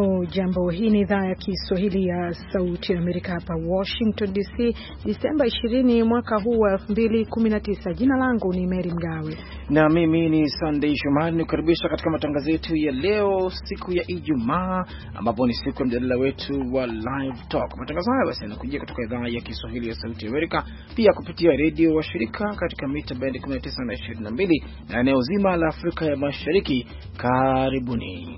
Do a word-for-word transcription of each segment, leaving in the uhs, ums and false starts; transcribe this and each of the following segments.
Hujambo, hii ni idhaa ya Kiswahili ya Sauti ya Amerika hapa Washington D C, Disemba ishirini mwaka huu wa elfu mbili kumi na tisa. Jina langu ni Mary Mgawe na mimi ni Sunday Shomari, nikukaribisha katika matangazo yetu ya leo siku ya Ijumaa, ambapo ni siku ya mjadala wetu wa Live Talk. Matangazo haya basi yanakujia kutoka idhaa ya Kiswahili ya Sauti ya Amerika, pia kupitia redio wa shirika katika mita band kumi na tisa na ishirini na mbili na eneo zima la Afrika ya Mashariki. Karibuni.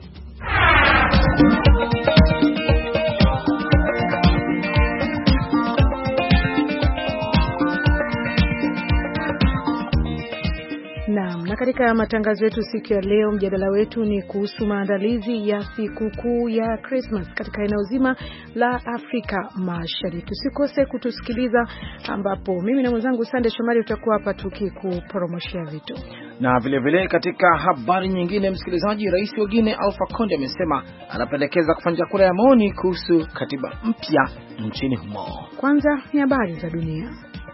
Naam, na katika matangazo yetu siku ya leo, mjadala wetu ni kuhusu maandalizi ya sikukuu ya Christmas katika eneo zima la Afrika Mashariki. Usikose kutusikiliza, ambapo mimi na mwenzangu Sande Shomari tutakuwa hapa tukikupromoshia vitu. Na vile vile katika habari nyingine, msikilizaji, Rais wa Guinea Alpha Conde amesema anapendekeza kufanya kura ya maoni kuhusu katiba mpya nchini humo. Kwanza ni habari za dunia.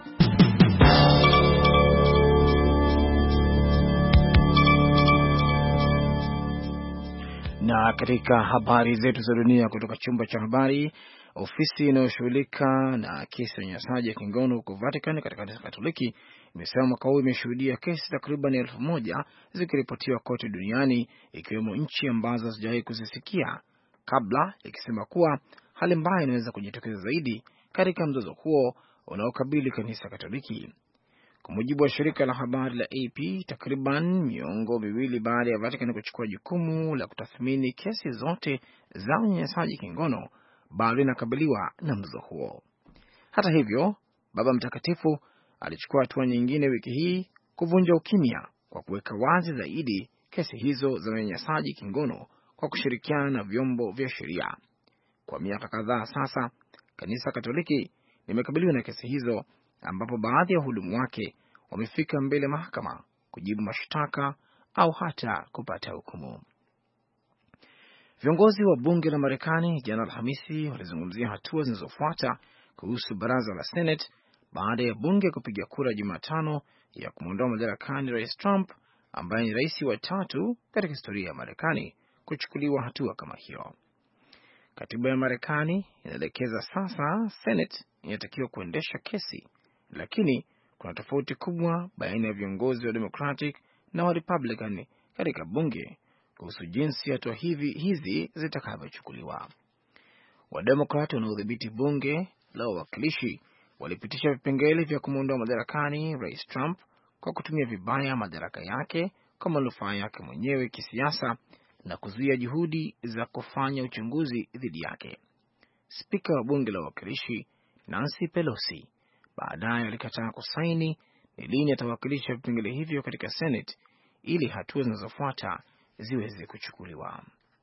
Na katika habari zetu za dunia kutoka chumba cha habari, ofisi inayoshughulika na kesi ya unyanyasaji ya kingono huko Vatican katika kanisa Katoliki imesema mwaka huu imeshuhudia kesi takriban elfu moja zikiripotiwa kote duniani, ikiwemo nchi ambazo hazijawahi kuzisikia kabla, ikisema kuwa hali mbaya inaweza kujitokeza zaidi katika mzozo huo unaokabili kanisa Katoliki. Kwa mujibu wa shirika la habari la A P, takriban miongo miwili baada ya Vatican kuchukua jukumu la kutathmini kesi zote za unyanyasaji kingono, bado inakabiliwa na mzozo huo. Hata hivyo, Baba Mtakatifu alichukua hatua nyingine wiki hii kuvunja ukimya kwa kuweka wazi zaidi kesi hizo za unyanyasaji kingono kwa kushirikiana na vyombo vya sheria. Kwa miaka kadhaa sasa, kanisa Katoliki limekabiliwa na kesi hizo, ambapo baadhi ya wahudumu wake wamefika mbele mahakama kujibu mashtaka au hata kupata hukumu. Viongozi wa bunge la Marekani jana Alhamisi walizungumzia hatua zinazofuata kuhusu baraza la Senate baada ya bunge kupiga kura Jumatano ya kumuondoa madarakani Rais Trump, ambaye ni rais wa tatu katika historia ya Marekani kuchukuliwa hatua kama hiyo. Katiba ya Marekani inaelekeza sasa Senate inatakiwa kuendesha kesi, lakini kuna tofauti kubwa baina ya viongozi wa Democratic na wa Republican katika bunge kuhusu jinsi hatua hivi hizi zitakavyochukuliwa. Wademokrati wanaodhibiti bunge la wawakilishi walipitisha vipengele vya kumuondoa madarakani Rais Trump kwa kutumia vibaya madaraka yake kwa manufaa yake mwenyewe kisiasa na kuzuia juhudi za kufanya uchunguzi dhidi yake. Spika wa bunge la wawakilishi Nancy Pelosi baadaye alikataa kusaini ni lini atawakilisha vipengele hivyo katika Senate ili hatua zinazofuata ziweze kuchukuliwa.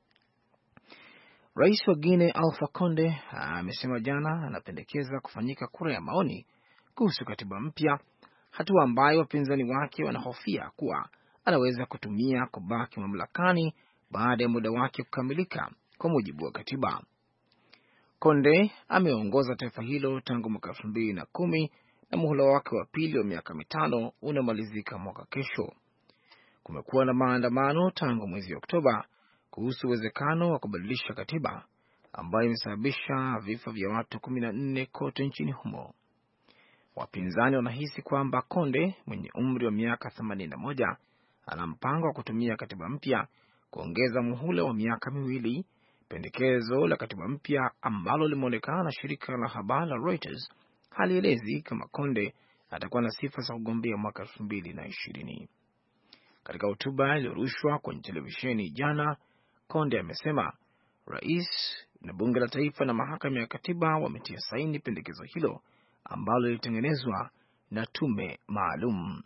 Rais wa Guinea Alpha Conde amesema jana anapendekeza kufanyika kura ya maoni kuhusu katiba mpya, hatua ambayo wapinzani wake wanahofia kuwa anaweza kutumia kubaki mamlakani baada ya muda wake kukamilika kwa mujibu wa katiba. Conde ameongoza taifa hilo tangu mwaka elfu mbili na kumi na muhula wake wa pili wa miaka mitano unamalizika mwaka kesho. Kumekuwa na maandamano tangu mwezi Oktoba kuhusu uwezekano wa kubadilisha katiba, ambayo imesababisha vifo vya watu kumi na nne kote nchini humo. Wapinzani wanahisi kwamba Conde mwenye umri wa miaka themanini na moja ana mpango wa kutumia katiba mpya kuongeza muhula wa miaka miwili. Pendekezo la katiba mpya ambalo limeonekana na shirika la habari la Reuters halielezi kama Conde atakuwa na sifa za kugombea mwaka elfu mbili na ishirini. Katika hotuba iliyorushwa kwenye televisheni jana, Conde amesema rais na bunge la taifa na mahakama ya katiba wametia saini pendekezo hilo ambalo lilitengenezwa na tume maalum.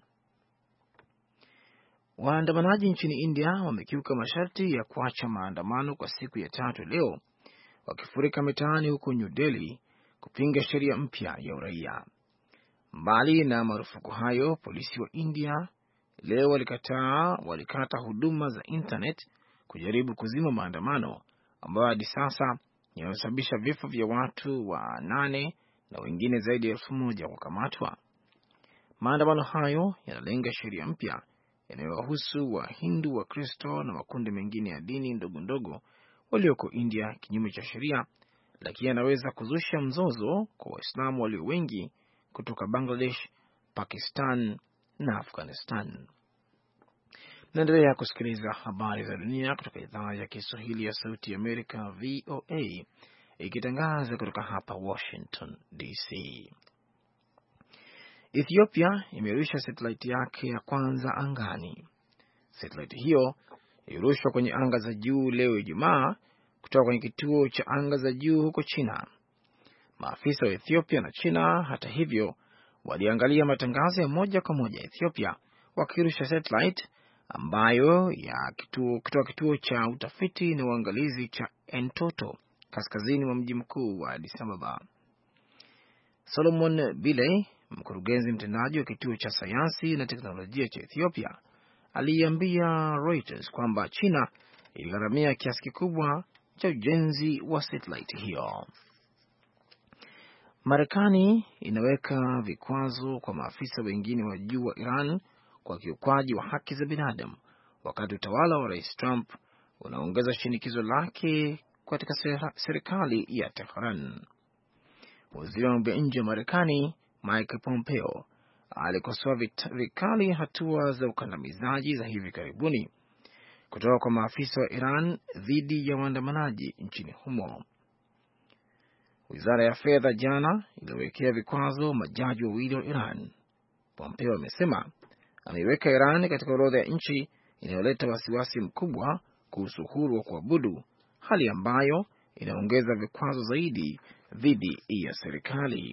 Waandamanaji nchini India wamekiuka masharti ya kuacha maandamano kwa siku ya tatu leo, wakifurika mitaani huko New Delhi kupinga sheria mpya ya uraia. Mbali na marufuku hayo, polisi wa India leo walikataa walikata huduma za internet kujaribu kuzima maandamano ambayo hadi sasa yanasababisha vifo vya watu wa nane na wengine zaidi ya elfu moja kukamatwa. Maandamano hayo yanalenga sheria mpya yanayowahusu Wahindu, Wakristo na makundi mengine ya dini ndogo ndogo walioko India kinyume cha sheria, lakini anaweza kuzusha mzozo kwa Waislamu walio wengi kutoka Bangladesh, Pakistan na Afghanistan. Naendelea kusikiliza habari za dunia kutoka idhaa ya Kiswahili ya Sauti ya Amerika, V O A, ikitangaza kutoka hapa Washington D C. Ethiopia imerusha satellite yake ya kwanza angani. Satellite hiyo ilirushwa kwenye anga za juu leo Ijumaa kutoka kwenye kituo cha anga za juu huko China. Maafisa wa Ethiopia na China, hata hivyo, waliangalia matangazo ya moja kwa moja Ethiopia wakirusha satellite ambayo ya kituo kutoka kituo cha utafiti na uangalizi cha Entoto kaskazini mwa mji mkuu wa Addis Ababa. Solomon Bile, mkurugenzi mtendaji wa kituo cha sayansi na teknolojia cha Ethiopia, aliambia Reuters kwamba China iligharamia kiasi kikubwa cha ujenzi wa satellite hiyo. Marekani inaweka vikwazo kwa maafisa wengine wa juu wa Iran kwa kiukwaji wa haki za binadamu, wakati utawala wa Rais Trump unaongeza shinikizo lake katika serikali ya Tehran. Waziri wa mambo ya nje wa Marekani Mike Pompeo alikosoa vikali hatua za ukandamizaji za hivi karibuni kutoka kwa maafisa wa Iran dhidi ya waandamanaji nchini humo. Wizara ya fedha jana iliwekea vikwazo majaji wawili wa Iran. Pompeo amesema ameiweka Iran katika orodha ya nchi inayoleta wasiwasi mkubwa kuhusu uhuru wa kuabudu, hali ambayo inaongeza vikwazo zaidi dhidi ya serikali.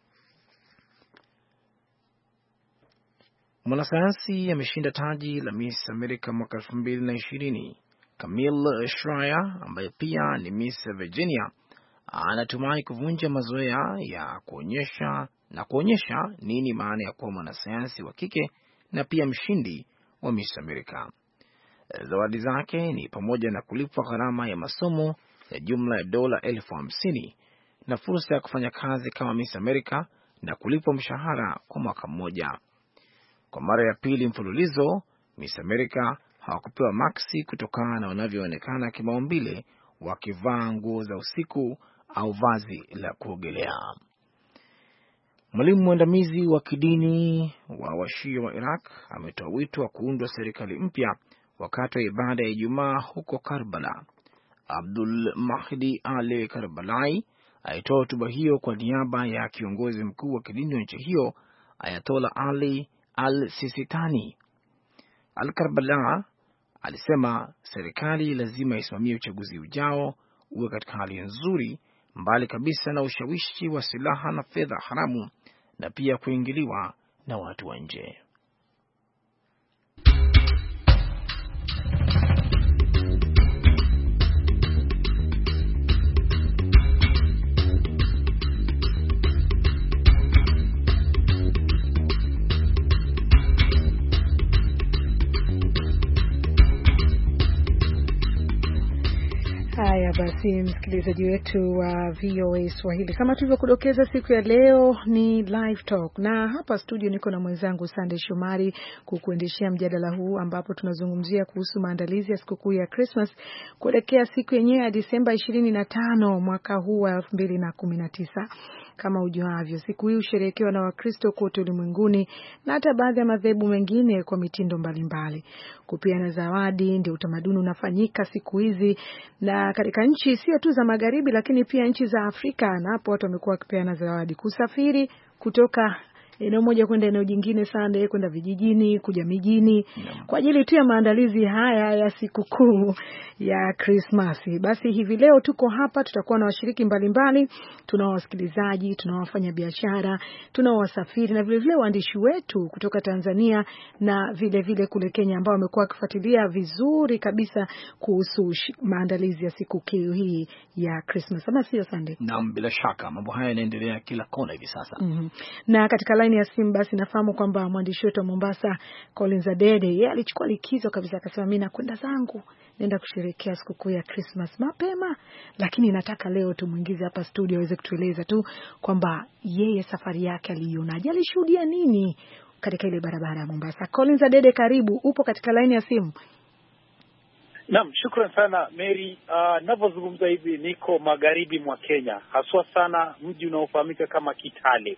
Mwanasayansi ameshinda taji la Miss America mwaka elfu mbili na ishirini. Camille Schreier, ambaye pia ni Miss Virginia, anatumai kuvunja mazoea ya kuonyesha na kuonyesha nini maana ya kuwa mwanasayansi wa kike na pia mshindi wa Miss America. Zawadi zake ni pamoja na kulipwa gharama ya masomo ya jumla ya dola elfu hamsini na fursa ya kufanya kazi kama Miss America na kulipwa mshahara kwa mwaka mmoja. Kwa mara ya pili mfululizo, Miss America hawakupewa maksi kutokana na wanavyoonekana kimaumbile wakivaa nguo za usiku au vazi la kuogelea. Mwalimu mwandamizi wa kidini wa Washia wa Iraq ametoa wito wa kuundwa serikali mpya wakati wa ibada ya Ijumaa huko Karbala. Abdul Mahdi Ali Karbalai alitoa hotuba hiyo kwa niaba ya kiongozi mkuu wa kidini wa nchi hiyo, Ayatollah Ali Al-Sistani. Al-Karbala alisema serikali lazima isimamie uchaguzi ujao uwe katika hali nzuri, mbali kabisa na ushawishi wa silaha na fedha haramu na pia kuingiliwa na watu wa nje. Haya basi, msikilizaji wetu wa V O A Swahili, kama tulivyokudokeza, siku ya leo ni live talk, na hapa studio niko na mwenzangu Sunday Shomari kukuendeshea mjadala huu ambapo tunazungumzia kuhusu maandalizi ya sikukuu ya Christmas kuelekea siku yenyewe ya Disemba ishirini na tano mwaka huu wa elfu mbili na kumi na tisa. Kama ujuavyo, siku hii husherehekewa na Wakristo kote ulimwenguni na hata baadhi ya madhehebu mengine kwa mitindo mbalimbali. Kupeana zawadi ndio utamaduni unafanyika siku hizi, na katika nchi sio tu za magharibi lakini pia nchi za Afrika, na hapo watu wamekuwa wakipeana zawadi. Kusafiri kutoka eneo moja kwenda eneo jingine, Sunday kwenda vijijini, kuja mijini kwa ajili tu ya maandalizi haya ya sikukuu ya Christmas. Basi hivi leo tuko hapa, tutakuwa na washiriki mbalimbali, tuna wasikilizaji, tuna wafanya biashara, tuna wasafiri na vile vile waandishi wetu kutoka Tanzania na vile vile kule Kenya ambao wamekuwa wakifuatilia vizuri kabisa kuhusu maandalizi ya sikukuu hii ya Christmas. Ama sio Sunday? Naam, bila shaka mambo haya yanaendelea kila kona hivi sasa. Mm-hmm. Na katika line ya simu basi nafahamu kwamba mwandishi wetu wa Mombasa Collins Adede, yeye alichukua likizo kabisa, akasema mimi nakwenda zangu, nenda kusherehekea sikukuu ya Christmas mapema, lakini nataka leo tumuingize hapa studio aweze kutueleza tu kwamba yeye safari yake alionaje, alishuhudia nini katika ile barabara ya Mombasa. Collins Adede, karibu, upo katika line ya simu. Naam, shukran sana Mary. Uh, ninavyozungumza hivi niko magharibi mwa Kenya, haswa sana mji unaofahamika kama Kitale.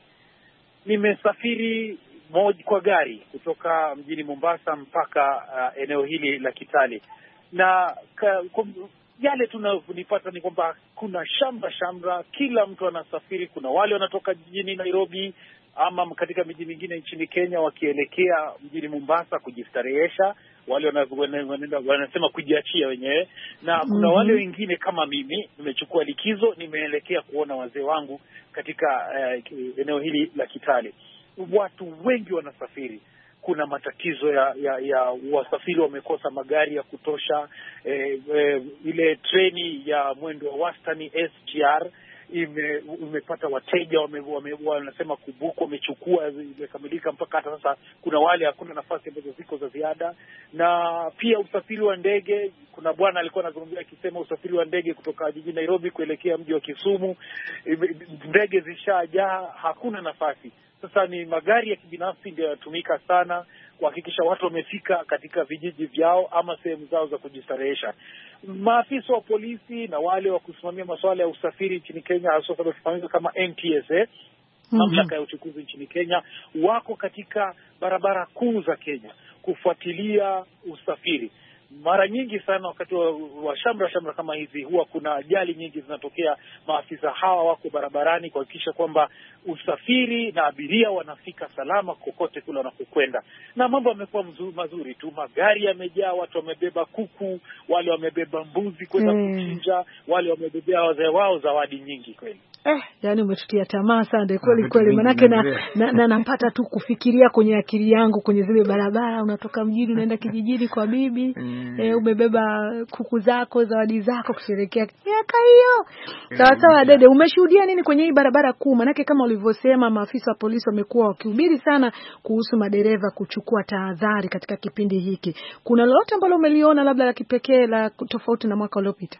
Nimesafiri moja kwa gari kutoka mjini Mombasa mpaka uh, eneo hili la Kitale. Na ka, kum, yale tunanipata ni kwamba kuna shamra shamra, kila mtu anasafiri. Kuna wale wanatoka jijini Nairobi ama katika miji mingine nchini Kenya wakielekea mjini Mombasa kujistarehesha, wale wanaenda wanasema kujiachia wenyewe, na kuna mm-hmm. wale wengine kama mimi nimechukua likizo, nimeelekea kuona wazee wangu katika uh, eneo hili la Kitale. Watu wengi wanasafiri. Kuna matatizo ya ya, ya wasafiri wamekosa magari ya kutosha. Eh, eh, ile treni ya mwendo wa wastani S G R ime umepata wateja wame, wame, wanasema kubuku wamechukua, imekamilika mpaka hata sasa kuna wale hakuna nafasi ambazo ziko za ziada. Na pia usafiri wa ndege, kuna bwana alikuwa anazungumzia akisema usafiri wa ndege kutoka jijini Nairobi kuelekea mji wa Kisumu, ndege zishajaa, hakuna nafasi. Sasa ni magari ya kibinafsi ndio yatumika sana kuhakikisha watu wamefika katika vijiji vyao ama sehemu zao za kujistarehesha. Maafisa wa polisi na wale wa kusimamia masuala ya usafiri nchini Kenya, hasa wanaofahamika kama N T S A, mm-hmm. mamlaka ya uchukuzi nchini Kenya, wako katika barabara kuu za Kenya kufuatilia usafiri. Mara nyingi sana wakati wa, wa shamra shamra kama hizi huwa kuna ajali nyingi zinatokea. Maafisa hawa wako barabarani kuhakikisha kwamba usafiri na abiria wanafika salama kokote kule wanakokwenda. Na mambo yamekuwa mazuri tu, magari yamejaa, watu wamebeba kuku, wale wamebeba mbuzi kwenda mm. kuchinja, wale wamebebea wazee wao zawadi nyingi kweli. Eh, yani umetutia tamaa sana kweli kweli, manake na, na, na napata tu kufikiria kwenye akili yangu kwenye zile barabara, unatoka mjini unaenda kijijini kwa bibi mm. eh, umebeba kuku zako, zawadi zako kusherehekea miaka hiyo. Sawa sawa Dede, umeshuhudia nini kwenye hii barabara kuu? Manake kama ulivyosema maafisa wa polisi wamekuwa wakihubiri sana kuhusu madereva kuchukua tahadhari katika kipindi hiki. Kuna lolote ambalo umeliona labda la kipekee la tofauti na mwaka uliopita?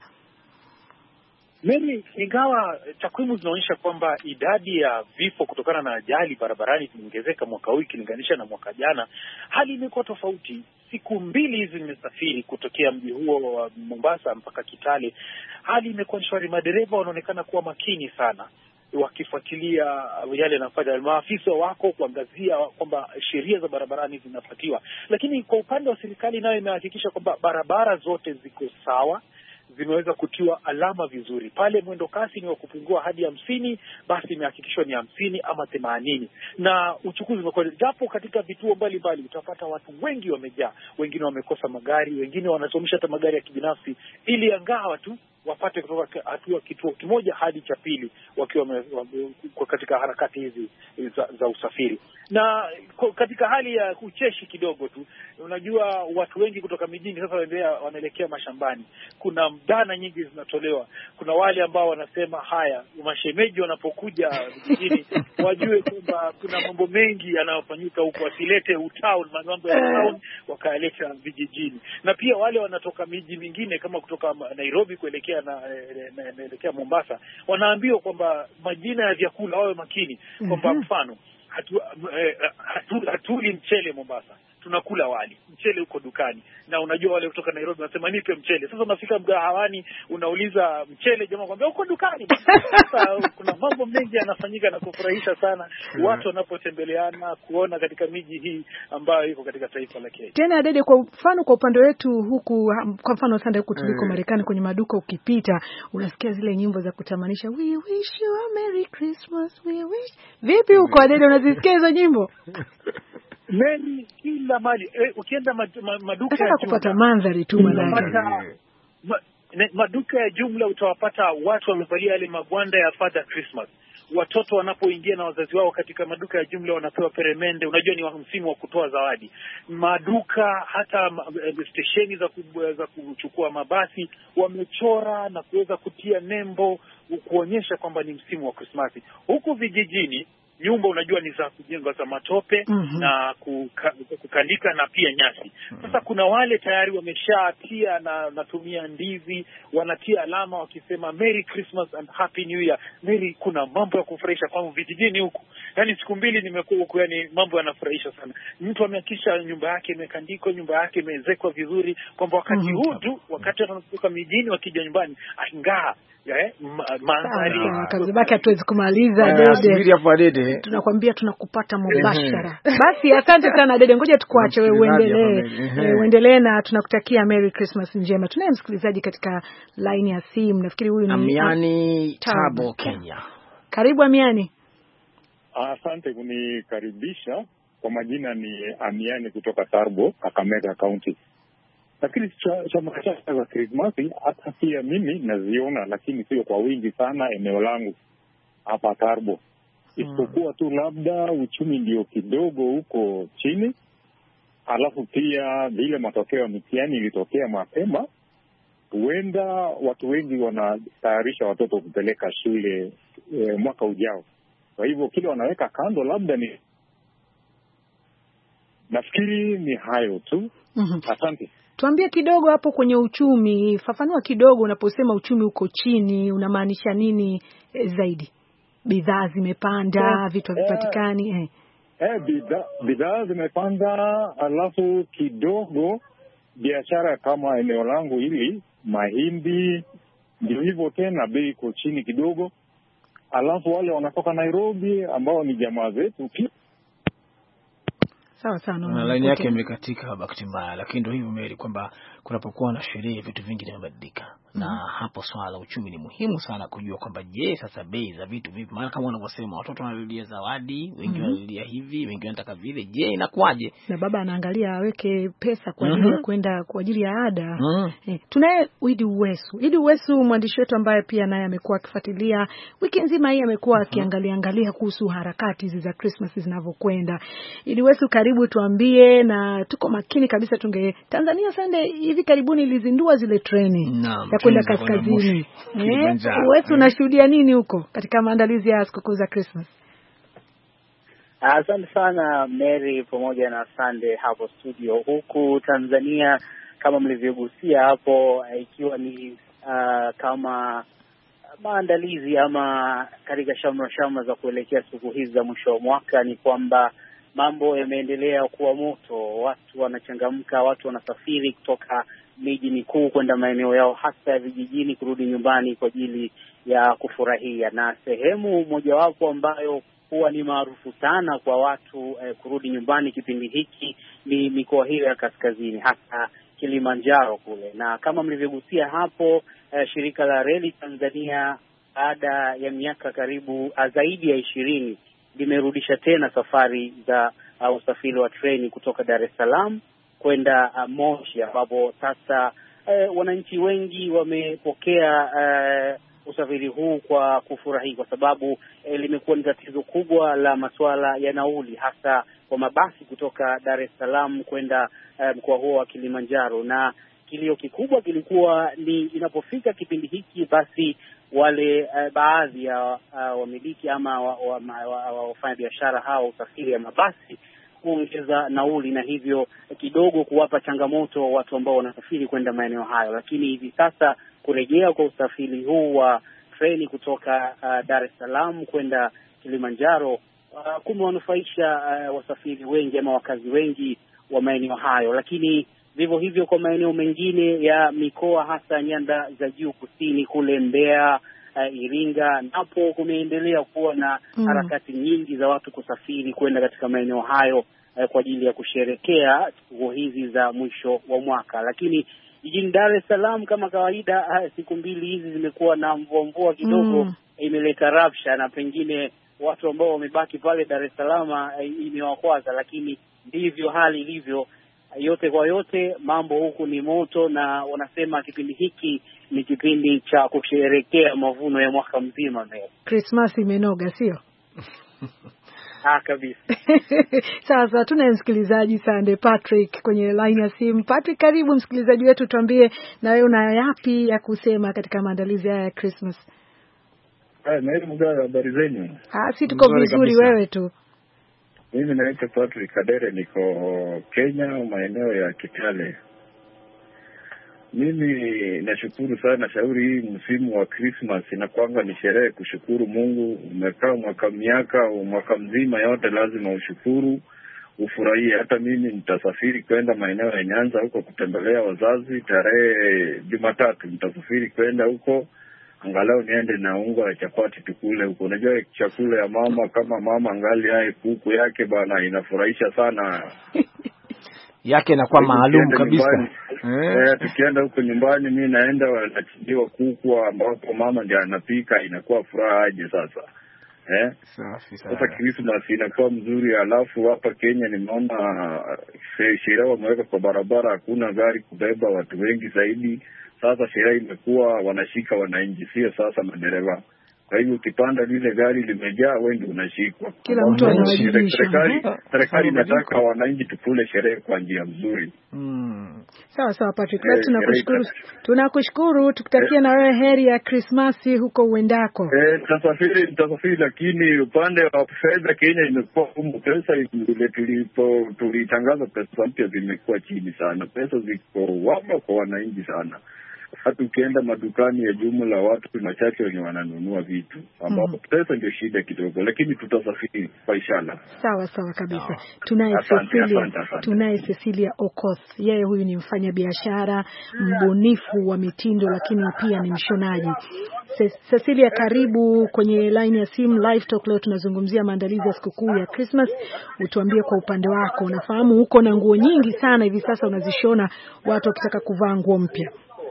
Mimi, ingawa takwimu zinaonyesha kwamba idadi ya vifo kutokana na ajali barabarani imeongezeka mwaka huu ikilinganisha na mwaka jana, hali imekuwa tofauti. Siku mbili hizi nimesafiri kutokea mji huo wa Mombasa mpaka Kitale. Hali imekuwa shwari, madereva wanaonekana kuwa makini sana wakifuatilia yale yanafanya. Maafisa wako kuangazia kwamba sheria za barabarani zinafuatiwa. Lakini kwa upande wa serikali nayo imehakikisha kwamba barabara zote ziko sawa, zimeweza kutiwa alama vizuri. Pale mwendo kasi ni wa kupungua hadi hamsini, basi imehakikishwa ni hamsini ama themanini. Na uchukuzi umekuwa, japo katika vituo mbalimbali utapata watu wengi wamejaa, wengine wamekosa magari, wengine wanasomesha hata magari ya kibinafsi ili angawa tu wapate kutoka hatua kituo kimoja hadi cha pili wakiwa kwa katika harakati hizi za, za usafiri. Na katika hali ya ucheshi kidogo tu, unajua watu wengi kutoka mijini sasa wanaelekea mashambani. Kuna mdana nyingi zinatolewa. Kuna wale ambao wanasema haya, mashemeji wanapokuja vijijini wajue kwamba kuna mambo mengi yanayofanyika huko, wasilete utown, mambo ya town wakaelekea vijijini. Na pia wale wanatoka miji mingine kama kutoka Nairobi kuelekea na naelekea na, Mombasa, wanaambiwa kwamba majina ya vyakula wawe makini, kwamba mfano hatu, eh, hatu, hatuli mchele Mombasa, tunakula wali. Mchele uko dukani. Na unajua wale kutoka Nairobi wanasema nipe mchele. Sasa unafika mgahawani unauliza mchele, jamaa kwambia uko dukani. Sasa kuna mambo mengi yanafanyika na kufurahisha sana watu wanapotembeleana kuona katika miji hii ambayo iko katika taifa la Kenya. Tena Dede, kwa mfano kwa upande wetu huku, kwa mfano sasa huku tuliko Marekani, kwenye maduka ukipita unasikia zile nyimbo za kutamanisha, we wish you a merry Christmas, we wish. Vipi huko Dede, unazisikia hizo nyimbo? Mary, kila mali eh, ukienda mad, mad, maduka ya jumla kupata mandhari tu manake. Ma, maduka ya jumla utawapata watu wamevalia yale magwanda ya Father Christmas. Watoto wanapoingia na wazazi wao katika maduka ya jumla wanapewa peremende. Unajua ni msimu wa kutoa zawadi. Maduka hata stesheni za za kuchukua mabasi wamechora na kuweza kutia nembo kuonyesha kwamba ni msimu wa Krismasi. Huku vijijini nyumba unajua ni za kujenga za matope mm-hmm. na kuka, kukandika na pia nyasi. Sasa kuna wale tayari wameshatia na natumia ndizi, wanatia alama wakisema Merry Christmas and Happy New Year. Merry, kuna mambo ya kufurahisha kwa vijijini huku. Yaani siku mbili nimekuwa huku, yani mambo yanafurahisha sana. Mtu amehakisha nyumba yake imekandikwa, nyumba yake imeezekwa vizuri, kwamba wakati mm-hmm. huu tu wakati wanatoka mijini wakija nyumbani ingaa eh mandhari kabisa hatuwezi kumaliza Dede. Tunakwambia tunakupata mubashara. Basi asante sana Dede, ngoja tukuache wewe uendelee. Uendelee na tunakutakia Merry Christmas njema. Tunaye msikilizaji katika line ya simu. Nafikiri huyu ni Amiani Tabo, Kenya. Karibu Amiani. Asante kunikaribisha. Kwa majina ni Amiani kutoka Tarbo, Kakamega County. Lakini chama cha Christmas hata pia mimi naziona, lakini sio kwa wingi sana eneo langu hapa Tarbo. Isipokuwa tu labda uchumi ndio kidogo huko chini. Alafu pia vile matokeo ya mitihani ilitokea mapema, huenda watu wengi wanatayarisha watoto kupeleka shule e, mwaka ujao. Kwa hivyo kile wanaweka kando labda ni, nafikiri ni hayo tu. Mm-hmm. Asante. Tuambie kidogo hapo kwenye uchumi, fafanua kidogo, unaposema uchumi uko chini unamaanisha nini e, zaidi? Bidhaa zimepanda, yeah, vitu havipatikani eh. Eh, bidhaa bidhaa zimepanda, alafu kidogo biashara kama eneo langu hili mahindi ndio hivyo tena bei iko chini kidogo. Alafu wale wanatoka Nairobi ambao ni jamaa zetu pia. Sawa sana. Na line yake imekatika bahati mbaya, lakini ndio hivyo Mary, kwamba kunapokuwa na sherehe vitu vingi vinabadilika. Mm-hmm. Na hapo swala la uchumi ni muhimu sana kujua kwamba je, sasa bei za vitu vipi? Maana kama wanavyosema watoto wanalilia zawadi, wengi mm-hmm. wanalilia hivi, wengi wanataka vile. Je, inakuaje? Na baba anaangalia aweke pesa kwa ajili mm-hmm. ya kwenda kwa ajili ya ada. Mm-hmm. Eh, tunaye Idi Uwesu. Idi Uwesu mwandishi wetu ambaye pia naye amekuwa akifuatilia wiki nzima hii, amekuwa mm-hmm. akiangalia angalia kuhusu harakati hizi za Christmas zinavyokwenda. Idi Uwesu, karibu tuambie, na tuko makini kabisa. Tunge Tanzania Sunday hivi karibuni ilizindua zile treni ya kwenda kaskazini. Eh, wewe unashuhudia nini huko katika maandalizi ya sikukuu za Christmas? Asante sana Mary pamoja na Sunday hapo studio. Huku Tanzania kama mlivyogusia hapo, ikiwa ni uh, kama maandalizi ama katika shamra shamra za kuelekea siku hizi za mwisho wa mwaka, ni kwamba mambo yameendelea kuwa moto. Watu wanachangamka, watu wanasafiri kutoka miji mikuu kwenda maeneo yao hasa ya vijijini kurudi nyumbani kwa ajili ya kufurahia. Na sehemu mojawapo ambayo huwa ni maarufu sana kwa watu eh, kurudi nyumbani kipindi hiki ni mikoa hiyo ya kaskazini, hasa Kilimanjaro kule. Na kama mlivyogusia hapo, eh, shirika la reli Tanzania baada ya miaka karibu zaidi ya ishirini limerudisha tena safari za uh, usafiri wa treni kutoka Dar es Salaam kwenda uh, Moshi, ambapo sasa uh, wananchi wengi wamepokea uh, usafiri huu kwa kufurahi, kwa sababu uh, limekuwa ni tatizo kubwa la masuala ya nauli, hasa kwa mabasi kutoka Dar es Salaam kwenda uh, mkoa huo wa Kilimanjaro. Na kilio kikubwa kilikuwa ni inapofika kipindi hiki, basi wale uh, baadhi ya uh, wamiliki ama wafanya wa, wa, wa biashara hao usafiri ya mabasi kuongeza nauli, na hivyo kidogo kuwapa changamoto watu ambao wanasafiri kwenda maeneo hayo. Lakini hivi sasa kurejea kwa usafiri huu wa treni kutoka uh, Dar es Salaam kwenda Kilimanjaro uh, kumewanufaisha uh, wasafiri wengi ama wakazi wengi wa maeneo hayo. Lakini vivyo hivyo kwa maeneo mengine ya mikoa hasa nyanda za juu kusini kule Mbeya, uh, Iringa, napo kumeendelea kuwa na mm. harakati nyingi za watu kusafiri kwenda katika maeneo hayo uh, kwa ajili ya kusherekea siku hizi za mwisho wa mwaka. Lakini jijini Dar es Salaam kama kawaida, uh, siku mbili hizi zimekuwa na mvua mvua kidogo mm. imeleta rabsha, na pengine watu ambao wamebaki pale Dar es Salaam uh, imewakwaza, lakini ndivyo hali ilivyo. Yote kwa yote mambo huku ni moto, na wanasema kipindi hiki ni kipindi cha kusherehekea mavuno ya mwaka mzima. Christmas imenoga, sio? Ah, kabisa. Sasa tuna msikilizaji Sande Patrick kwenye line ya simu. Patrick, karibu msikilizaji wetu, tuambie na wewe una yapi ya kusema katika maandalizi haya ya Christmas. Eh, Mary Mgawe, habari zenu? Ah, si tuko vizuri, wewe tu? Mimi naitwa Patrick Kadere, niko Kenya, maeneo ya Kitale. Mimi nashukuru sana. Shauri hii msimu wa Christmas inakuanga ni sherehe kushukuru Mungu. Umekaa mwaka miaka mwaka mzima yote, lazima ushukuru, ufurahie. Hata mimi nitasafiri kwenda maeneo ya Nyanza huko kutembelea wazazi tarehe Jumatatu. Nitasafiri kwenda huko angalau niende na unga wa chapati tukule huko. Unajua chakula ya mama, kama mama angali hai kuku yake bana, inafurahisha sana. Yake inakuwa maalum kabisa. Eh, tukienda huko nyumbani, mimi naenda wanachinjiwa kuku ambapo mama ndiye anapika, inakuwa furaha aje sasa. Eh? Safi sana. Sasa Christmas inakuwa mzuri. Alafu hapa Kenya nimeona sherehe wameweka kwa barabara, hakuna gari kubeba watu wengi zaidi. Sasa sherehe imekuwa wanashika wananchi, sio sasa madereva. Kwa hivyo ukipanda lile gari limejaa, wewe ndio unashikwa. Kila mtu anawajibisha. Serikali serikali inataka wananchi tukule sherehe kwa njia nzuri. Mm. Sawa sawa Patrick, eh, tunakushukuru. Tunakushukuru, tukutakia eh, na wewe heri ya Christmas huko uendako. Eh, tutasafiri tutasafiri lakini upande wa fedha Kenya imekuwa ngumu. Pesa ile tulipo tulitangaza pesa mpya zimekuwa chini sana. Pesa ziko wapo kwa wananchi sana. Hata ukienda madukani ya jumla watu machache wenye wananunua vitu ambapo mm. pesa ndio shida kidogo, lakini tutasafiri kwa inshallah. Sawa sawa kabisa. No. Tunaye Cecilia, tunaye Cecilia Okoth. Yeye huyu ni mfanya biashara, mbunifu wa mitindo, lakini pia ni mshonaji. Cecilia, karibu kwenye line ya simu Live Talk. Leo tunazungumzia maandalizi ya sikukuu ya Christmas. Utuambie kwa upande wako, unafahamu huko na nguo nyingi sana hivi sasa unazishona watu wakitaka kuvaa nguo mpya.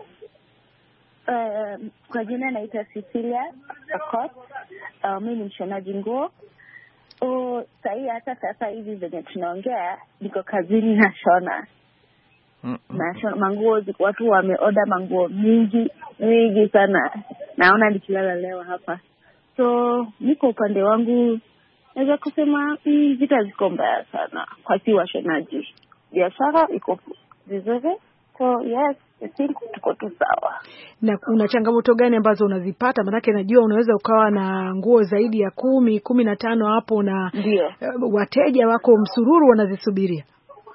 Uh, kwa jina naitwa Cecilia Okoth. Uh, mimi ni mshonaji nguo. Oh, sahi hata sasa hivi venye tunaongea niko kazini na shona. Mm -mm. Na shona manguo, watu wameorder manguo mingi mingi sana. Naona nikilala leo hapa. So niko upande wangu naweza kusema mm, vita ziko mbaya sana kwa si washonaji. Biashara iko vizuri. So yes, I think tuko tu sawa. Na una changamoto gani ambazo unazipata? Maana najua unaweza ukawa na nguo zaidi ya kumi, kumi na tano hapo na uh, wateja wako msururu wanazisubiria.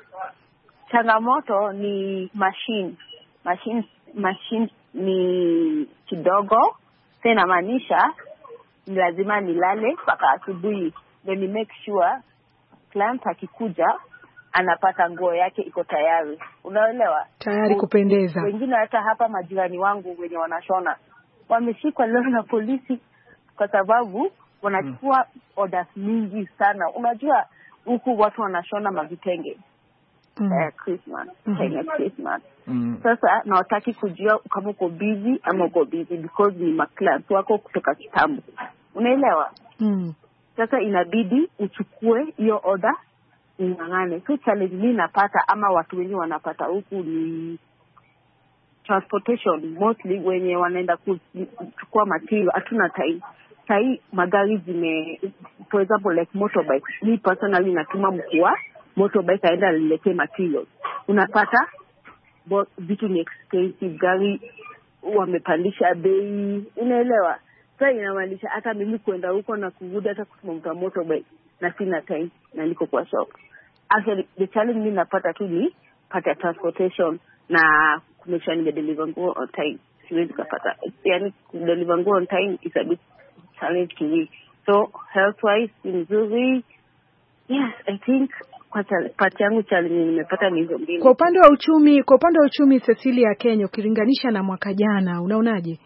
Changamoto ni machine. Machine machine ni kidogo. Tena maanisha ni lazima nilale mpaka asubuhi. Then ni make sure client akikuja anapata nguo yake iko tayari. Unaelewa? Tayari kupendeza. Wengine hata hapa majirani wangu wenye wanashona wameshikwa leo na polisi kwa sababu wanachukua mm. orders mingi sana. Unajua huku watu wanashona mavitenge. Mm. Eh, Christmas, mm -hmm. Christmas. Mm. Sasa na wataki kujua kama uko busy ama uko busy because ni maclient wako kutoka kitambo. Unaelewa? Mm. Sasa inabidi uchukue hiyo order ngangane. So challenge mimi napata ama watu wengi wanapata huku ni transportation, mostly wenye wanaenda kuchukua material. Hatuna time. Sai magari zime, for example like motorbike. Me personally natuma mkuu wa motorbike aenda alilete material. Unapata vitu ni expensive, gari wamepandisha bei. Unaelewa? Sasa inamaanisha hata mimi kwenda huko na kurudi hata kutumia motorbike na sina time na niko kwa shop. Actually the challenge mimi napata tu ni pata transportation na kumesha ni deliver nguo on time. Siwezi kupata, yani deliver nguo on time is a bit challenge to me. So health wise nzuri. Yes, I think kwa pati yangu challenge nimepata ni hizo mbili. Kwa upande wa uchumi, kwa upande wa uchumi Cecilia ya Kenya ukilinganisha na mwaka jana, unaonaje?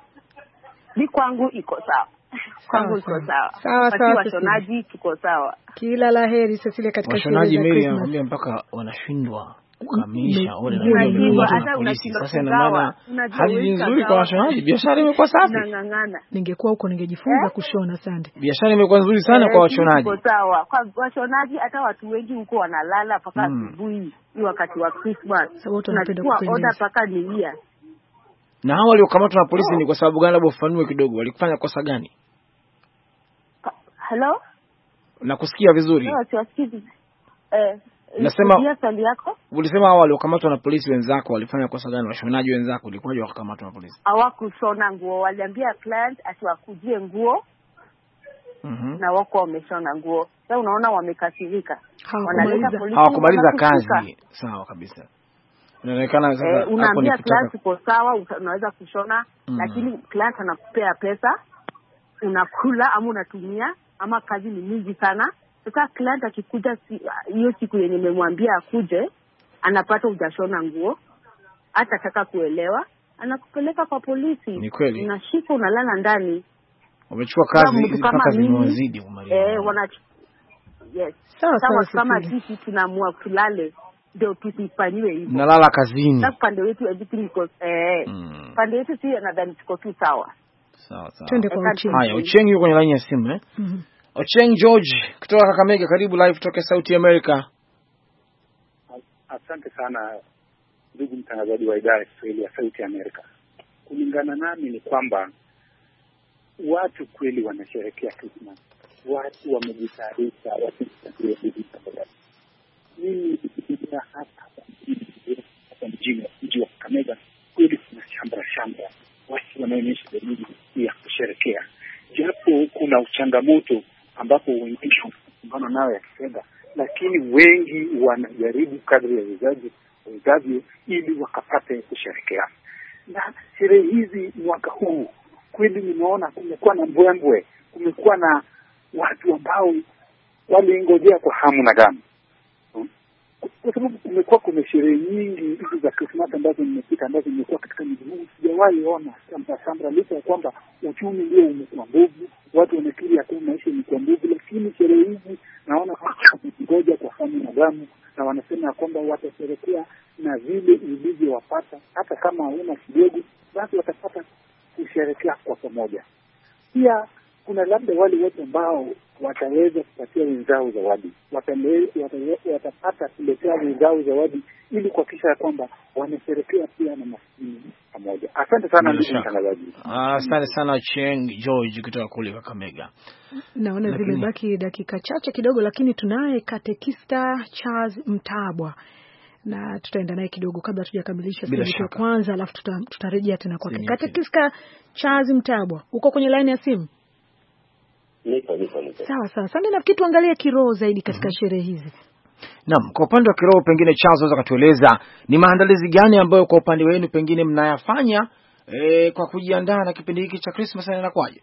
Ni kwangu iko sawa. Kwangu iko sawa. Sawa sawa. Washonaji tuko sawa. Kila laheri Cecilia katika washonaji mimi naambia mpaka wanashindwa kukamilisha wale na polisi. Sasa ina maana hali nzuri kwa washonaji, biashara imekuwa safi. Ningekuwa huko ningejifunza eh? kushona sande. Biashara imekuwa nzuri sana eh, kwa washonaji. Tuko sawa. Kwa washonaji hata watu wengi huko wanalala mpaka asubuhi mm. Ni wakati wa Christmas. Sababu tunapenda kupendeza. Order mpaka nilia. Na hao waliokamatwa na polisi ni kwa sababu gani? Labda ufanue kidogo, walikufanya kosa gani? Hello? Nakusikia vizuri. No, siwasikizi. Eh, Nasema swali yako. Ulisema hao waliokamatwa na polisi wenzako walifanya kosa gani? Washonaji wenzako ulikuwaje wakamatwa na polisi? Hawakushona nguo, waliambia client asiwakujie nguo. Mhm. Mm, na wako wameshona nguo. Sasa unaona wamekasirika. Wanaleta polisi. Hawakumaliza kazi. Sawa kabisa. Inaonekana sasa eh, hapo ni client uko sawa, unaweza kushona, mm, lakini client anakupea pesa unakula ama unatumia ama kazi ni mingi sana. Sasa client akikuja hiyo si, siku yenye nimemwambia akuje, anapata hujashona nguo, hata taka kuelewa, anakupeleka kwa polisi. Ni kweli. Unashika unalala ndani. Wamechukua kazi mpaka zimewazidi kumaliza. Eh, wana yes. Sawa sawa, kama sisi tunaamua tulale ndio tusifanywe hivyo. Nalala kazini. Sasa pande wetu everything iko eh mm. pande wetu si nadhani tuko tu sawa. Sawa sawa. Twende kwa Ocheng. Haya, Ocheng yuko kwenye line ya simu eh? Mhm. Ocheng George kutoka Kakamega, karibu live kutoka Sauti America. Asante sana ndugu mtangazaji wa idara ya Kiswahili ya Sauti America. Kulingana nami ni kwamba watu kweli wanasherehekea Christmas. Watu wamejitayarisha, watu wamejitayarisha. Mimi nina hapa hapa mjini mji wa Kakamega kweli kuna shambra shambra. Watu wanaonyesha dalili ya kusherehekea. Japo kuna uchangamoto ambapo wengine wanapambana nayo ya kifedha, lakini wengi wanajaribu kadri ya uwezaji wenzavyo ili wakapate kusherehekea. Na sherehe hizi mwaka huu kweli nimeona kumekuwa na mbwembwe, kumekuwa na watu ambao walingojea kwa hamu na gamu. Kwa sababu kumekuwa kuna sherehe nyingi hizi za Christmas ambazo nimepita ambazo nimekuwa katika mji huu, sijawahi ona kama shambra, licha ya kwamba uchumi ndio umekuwa mbovu, watu wanakiri hata maisha ni kwa mbovu, lakini sherehe hizi naona watu ngoja kwa hamu na gamu, na wanasema kwamba watasherehekea na vile ilivyowapata, hata kama hauna kidogo basi watapata kusherehekea kwa pamoja. Pia kuna labda wale wote ambao wataweza kupatia wenzao zawadi, watapata kuletea wenzao zawadi ili kuhakikisha kwamba wanasherehekea pia na maskini pamoja. Asante sana ndugu mtangazaji. Asante sana Cheng George kutoka kule Kakamega. Naona lakini zimebaki dakika chache kidogo, lakini tunaye katekista Charles Mtabwa na tutaenda naye kidogo kabla tujakamilisha sehemu ya kwanza, alafu tutarejea tena kwake. Katekista Charles Mtabwa, uko kwenye line ya simu? Niko niko niko. Sawa sawa. Sasa nafikiri tuangalie kiroho zaidi katika mm-hmm. sherehe hizi. Naam, kwa upande wa kiroho pengine Charles unaweza kutueleza ni maandalizi gani ambayo kwa upande wenu pengine mnayafanya e, kwa kujiandaa na kipindi hiki cha Christmas na inakuaje?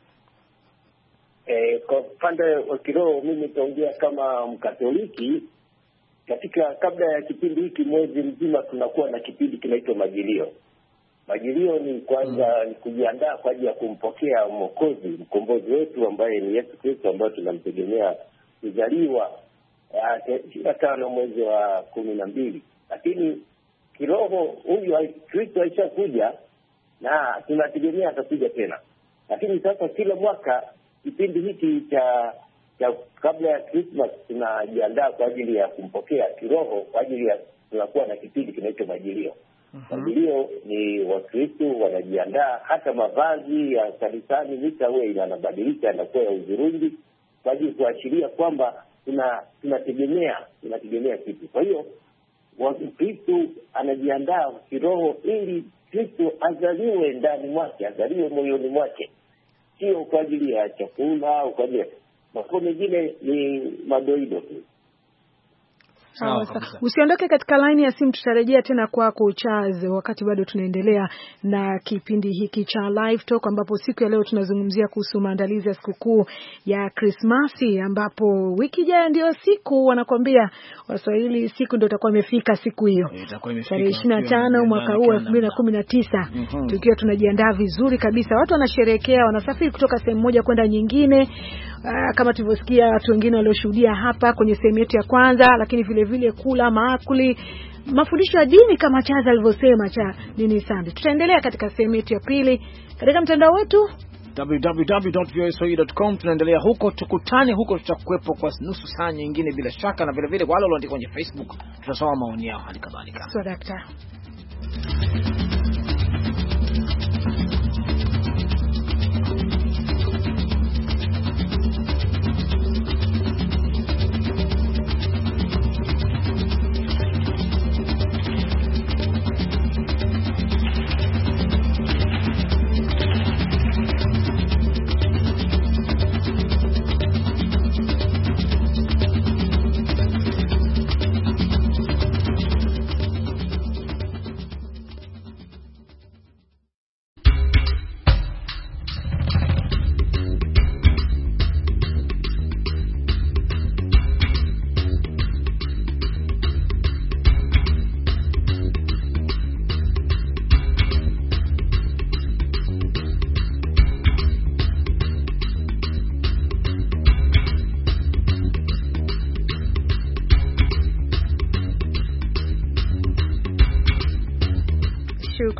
Eh, kwa upande wa kiroho mimi nitaongea kama Mkatoliki. Katika kabla ya kipindi hiki mwezi mzima tunakuwa na kipindi kinaitwa Majilio. Majilio ni kwanza mm. ni kujiandaa kwa ajili ya kumpokea Mwokozi, mkombozi wetu ambaye ni Yesu Kristo ambaye tunamtegemea kuzaliwa ishirini na tano mwezi wa kumi na mbili. Lakini kiroho huyu Kristo alishakuja na tunategemea atakuja tena. Lakini sasa kila mwaka kipindi hiki cha cha kabla ya Christmas tunajiandaa kwa ajili ya kumpokea kiroho, kwa ajili ya tunakuwa na kipindi kinaitwa Majilio. Majilio ni Wakristo wanajiandaa, hata mavazi ya kanisani mita wewe inabadilika na kuwa ya uzurungi kwa ajili kuashiria kwamba tuna tunategemea tunategemea kitu. Kwa hiyo Wakristo anajiandaa kiroho ili Kristo azaliwe ndani mwake, azaliwe moyoni mwake. Sio kwa ajili ya chakula au kwa ajili mambo mengine, ni madoido tu. Sawa sawa. Usiondoke katika line ya simu, tutarejea tena kwako Charles wakati bado tunaendelea na kipindi hiki cha Live Talk, ambapo siku ya leo tunazungumzia kuhusu maandalizi ya sikukuu ya Krismasi, ambapo wiki ijayo ndio siku wanakuambia Waswahili siku ndio itakuwa imefika siku hiyo. Tarehe ishirini na tano mwaka huu elfu mbili na kumi na tisa. Mm-hmm. Tukiwa tunajiandaa vizuri kabisa. Watu wanasherehekea, wanasafiri kutoka sehemu moja kwenda nyingine. Uh, kama tulivyosikia watu wengine walioshuhudia hapa kwenye sehemu yetu ya kwanza, lakini vile vile kula maakuli, mafundisho ya dini kama Chaza alivyosema cha nini Sunday. Tutaendelea katika sehemu yetu ya pili katika mtandao wetu w w w dot v o a swahili dot com. Tunaendelea huko, tukutane huko, tutakuwepo kwa nusu saa nyingine bila shaka, na vile vile wale walioandika kwenye Facebook tutasoma maoni yao hali kadhalika. So daktari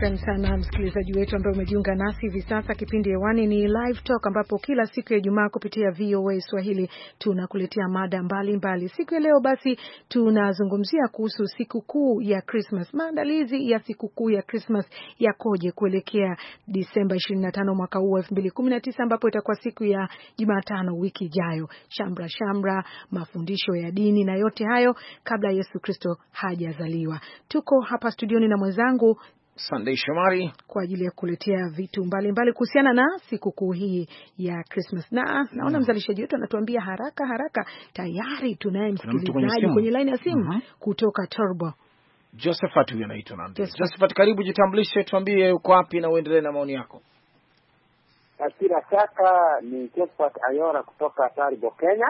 Shukran sana msikilizaji wetu ambaye umejiunga nasi hivi sasa. Kipindi hewani ni Live Talk, ambapo kila siku ya Ijumaa kupitia V O A Swahili tunakuletea mada mbalimbali mbali. Siku ya leo basi tunazungumzia kuhusu siku kuu ya Christmas. Maandalizi ya siku kuu ya Christmas yakoje kuelekea Disemba ishirini na tano mwaka huu elfu mbili kumi na tisa, ambapo itakuwa siku ya Jumatano wiki ijayo. Shamra shamra, mafundisho ya dini na yote hayo kabla Yesu Kristo hajazaliwa. Tuko hapa studioni na mwenzangu Sunday Shomari kwa ajili ya kuletea vitu mbalimbali kuhusiana na sikukuu hii ya Christmas. Na naona mm. mzalishaji wetu anatuambia haraka haraka tayari tunaye msikilizaji kwenye line ya simu mm-hmm. kutoka Turbo. Josephat huyu anaitwa nani? Josephat, karibu, jitambulishe, tuambie uko wapi na uendelee na maoni yako. Bila shaka ni Josephat Ayora kutoka Turbo, Kenya.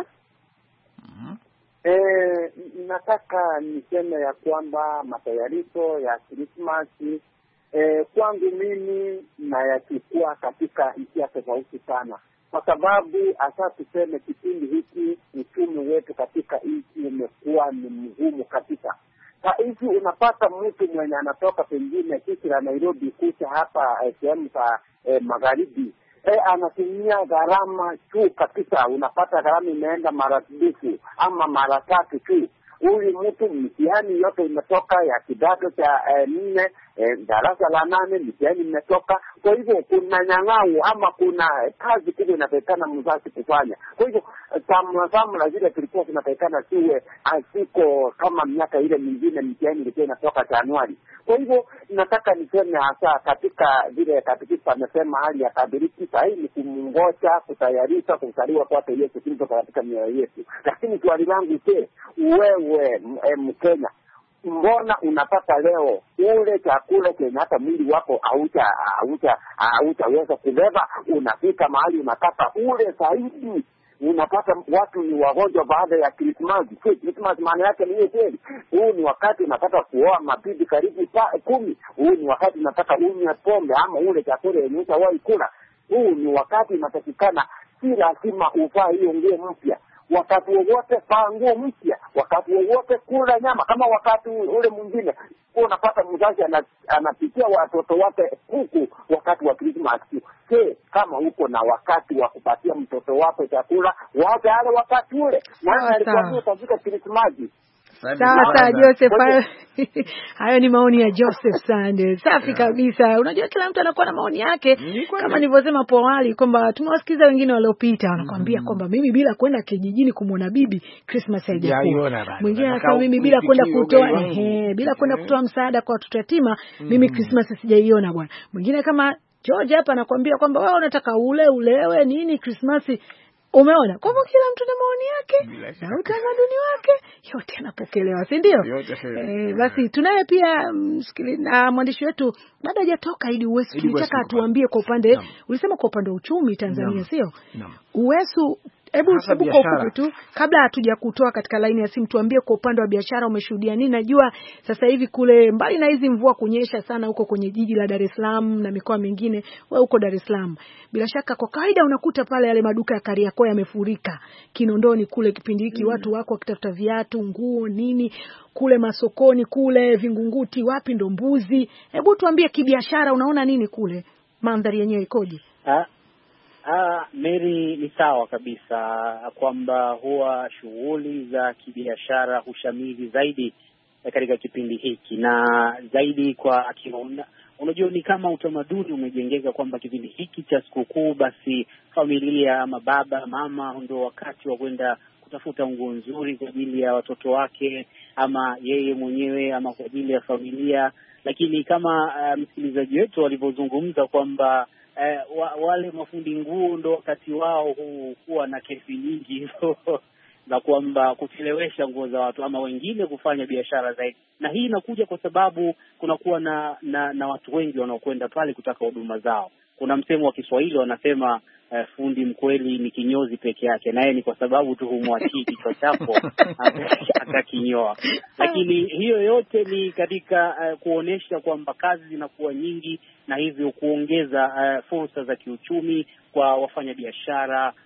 Mhm. Eh, nataka niseme ya kwamba matayarisho ya Christmas eh, kwangu mimi nayachukua katika hisia tofauti sana, kwa sababu hasa tuseme kipindi hiki uchumi wetu katika nchi umekuwa ni mgumu kabisa. Kwa hivyo unapata mtu mwenye anatoka pengine kisi la Nairobi kuja hapa eh, sehemu za eh, magharibi E, anatumia gharama tu kabisa. Unapata gharama imeenda mara dufu ama mara tatu tu. Huyu mtu mtihani yote imetoka ya kidato cha eh, nne, eh, darasa la nane mtihani imetoka. Kwa hivyo kuna nyang'au ama kuna kazi kubwa inatakikana mzazi kufanya. Kwa hivyo tamu tamu la zile tulikuwa tunatakikana siwe asiko kama miaka ile mingine mtihani ilikuwa inatoka Januari. Kwa hivyo nataka niseme hasa katika vile katikisa amesema hali ya kadiriki sahihi ni kumungoja kutayarisha kuzaliwa kwake Yesu Kristo katika mioyo yetu. Lakini swali langu je, wewe Mkenya, mbona unapata leo ule chakula chenye hata mwili wako hauta hauta hautaweza kubeba? Unafika mahali unataka ule zaidi, unapata watu ni wagonjwa baada ya Christmas. Christmas maana yake ni hiyo kweli. Huu ni wakati unataka kuoa mabibi karibu kumi. Huu ni wakati unataka unywe pombe ama ule chakula yenye utawahi kula. Huu ni wakati unatakikana si lazima uvaa hiyo nguo mpya. Wakati wowote vaa nguo mpya, wakati wowote kula nyama, kama wakati ule mwingine unapata mzazi anapikia watoto wake kuku wakati wa Christmas. Je, kama uko na wakati wa kupatia mtoto wako chakula, wacha ale wakati ule. Maana alikuwa katika Christmas. Sasa Joseph, hayo ni maoni ya Joseph Sande. Safi kabisa. Unajua kila mtu anakuwa na maoni yake. Kama nilivyosema hapo awali kwamba tumewasikiza wengine waliopita wanakuambia mm-hmm. kwamba mimi bila kwenda kijijini kumuona bibi Christmas haijakuwa. Mwingine anasema mimi bila kwenda kutoa ehe bila kwenda kutoa msaada kwa watoto yatima mm-hmm. mimi Christmas sijaiona bwana. Mwingine kama George hapa anakuambia kwamba wewe unataka ule ulewe nini Christmas. Umeona? Kwa hivyo kila mtu na maoni yake na utamaduni wake yote yanapokelewa, si ndio? Eh, basi tunaye pia msikilizaji na mwandishi wetu baada hajatoka ili Uwesu tunataka atuambie kwa upande ulisema kwa upande wa uchumi Tanzania, sio? Uwesu, hebu kwa ufupi tu kabla hatuja kutoa katika line ya simu tuambie kwa upande wa biashara umeshuhudia nini? Najua sasa hivi kule mbali na hizi mvua kunyesha sana huko kwenye jiji la Dar es Salaam na mikoa mingine, wewe uko Dar es Salaam. Bila shaka kwa kawaida unakuta pale yale maduka ya Kariakoo yamefurika. Kinondoni kule kipindi hiki mm. watu wako wakitafuta viatu, nguo, nini, kule masokoni kule Vingunguti, wapi ndo mbuzi. Hebu tuambie kibiashara unaona nini kule? Mandhari yenyewe ikoje? Ah Ah, Mary, ni sawa kabisa kwamba huwa shughuli za kibiashara hushamiri zaidi katika kipindi hiki na zaidi kwa kiona. Unajua ni kama utamaduni umejengeka kwamba kipindi hiki cha sikukuu basi familia ama baba mama ndio wakati wa kwenda kutafuta nguo nzuri kwa ajili ya watoto wake ama yeye mwenyewe ama kwa ajili ya familia. Lakini kama uh, msikilizaji wetu walivyozungumza kwamba Eh, wa, wale mafundi nguo ndo wakati wao huwa na kesi nyingi hizo na kwamba kuchelewesha nguo za watu ama wengine kufanya biashara zaidi. Na hii inakuja kwa sababu kunakuwa na, na na watu wengi wanaokwenda pale kutaka huduma zao. Kuna msemo wa Kiswahili wanasema eh, fundi mkweli ni kinyozi peke yake, naye ni kwa sababu tu humwachii kichwa chapo akakinyoa. Lakini hiyo yote ni katika uh, kuonesha kwamba kazi zinakuwa nyingi na hivyo kuongeza uh, fursa za kiuchumi kwa wafanyabiashara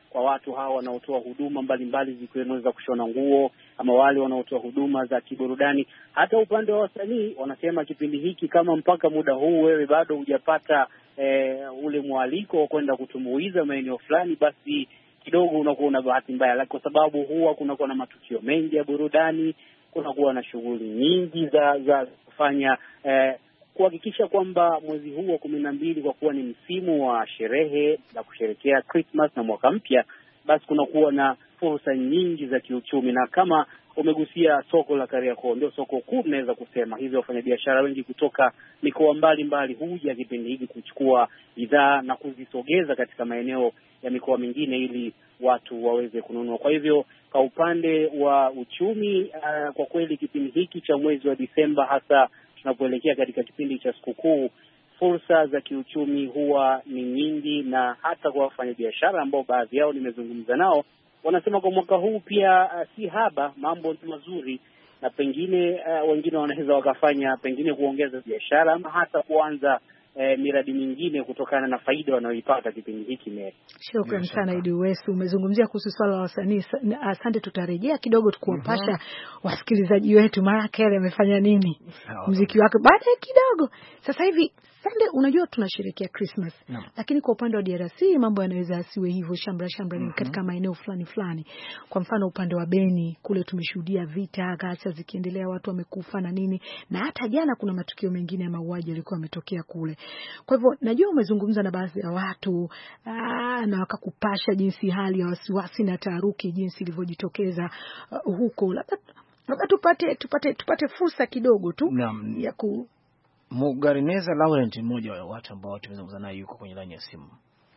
kwa watu hawa wanaotoa huduma mbalimbali zikiwemo za kushona nguo ama wale wanaotoa huduma za kiburudani. Hata upande wa wasanii wanasema kipindi hiki kama mpaka muda huu wewe bado hujapata e, ule mwaliko wa kwenda kutumbuiza maeneo fulani, basi kidogo unakuwa una bahati mbaya, kwa sababu huwa kunakuwa na matukio mengi ya burudani, kunakuwa na shughuli nyingi za za kufanya eh, kuhakikisha kwamba mwezi huu wa kumi na mbili kwa kuwa ni msimu wa sherehe na kusherehekea Christmas na mwaka mpya, basi kunakuwa na fursa nyingi za kiuchumi. Na kama umegusia soko la Kariakoo, ndio soko kuu tunaweza kusema hivyo. Wafanyabiashara wengi kutoka mikoa mbalimbali huja kipindi hiki kuchukua bidhaa na kuzisogeza katika maeneo ya mikoa mingine ili watu waweze kununua. Kwa hivyo kwa upande wa uchumi, uh, kwa kweli kipindi hiki cha mwezi wa Disemba, hasa tunapoelekea katika kipindi cha sikukuu, fursa za kiuchumi huwa ni nyingi, na hata kwa wafanyabiashara ambao baadhi yao nimezungumza nao wanasema kwa mwaka huu pia uh, si haba, mambo ni mazuri, na pengine uh, wengine wanaweza wakafanya pengine kuongeza biashara ama hata kuanza Eh, miradi mingine kutokana na faida wanayoipata kipindi hiki. Meri, shukrani sana Idi Wesu, umezungumzia kuhusu swala la wasanii. Asante, tutarejea kidogo tukuwapasha uh-huh. wasikilizaji wetu Mariah Carey amefanya nini muziki wake baadaye kidogo. Sasa hivi Sande, unajua tunasherehekea Christmas no. lakini kwa upande wa D R C mambo yanaweza asiwe hivyo shambra shambra mm-hmm. katika maeneo fulani fulani. Kwa mfano upande wa Beni kule tumeshuhudia vita, ghasia zikiendelea, watu wamekufa na nini, na hata jana kuna matukio mengine ya mauaji yalikuwa yametokea kule. Kwa hivyo najua umezungumza na baadhi ya watu aa, na wakakupasha jinsi hali ya wasiwasi na taharuki jinsi ilivyojitokeza uh, huko. Labda labda tupate tupate tupate fursa kidogo tu Naam. ya ku Mugarineza Laurent, mmoja wa watu ambao tumezungumza naye, yuko kwenye line ya simu.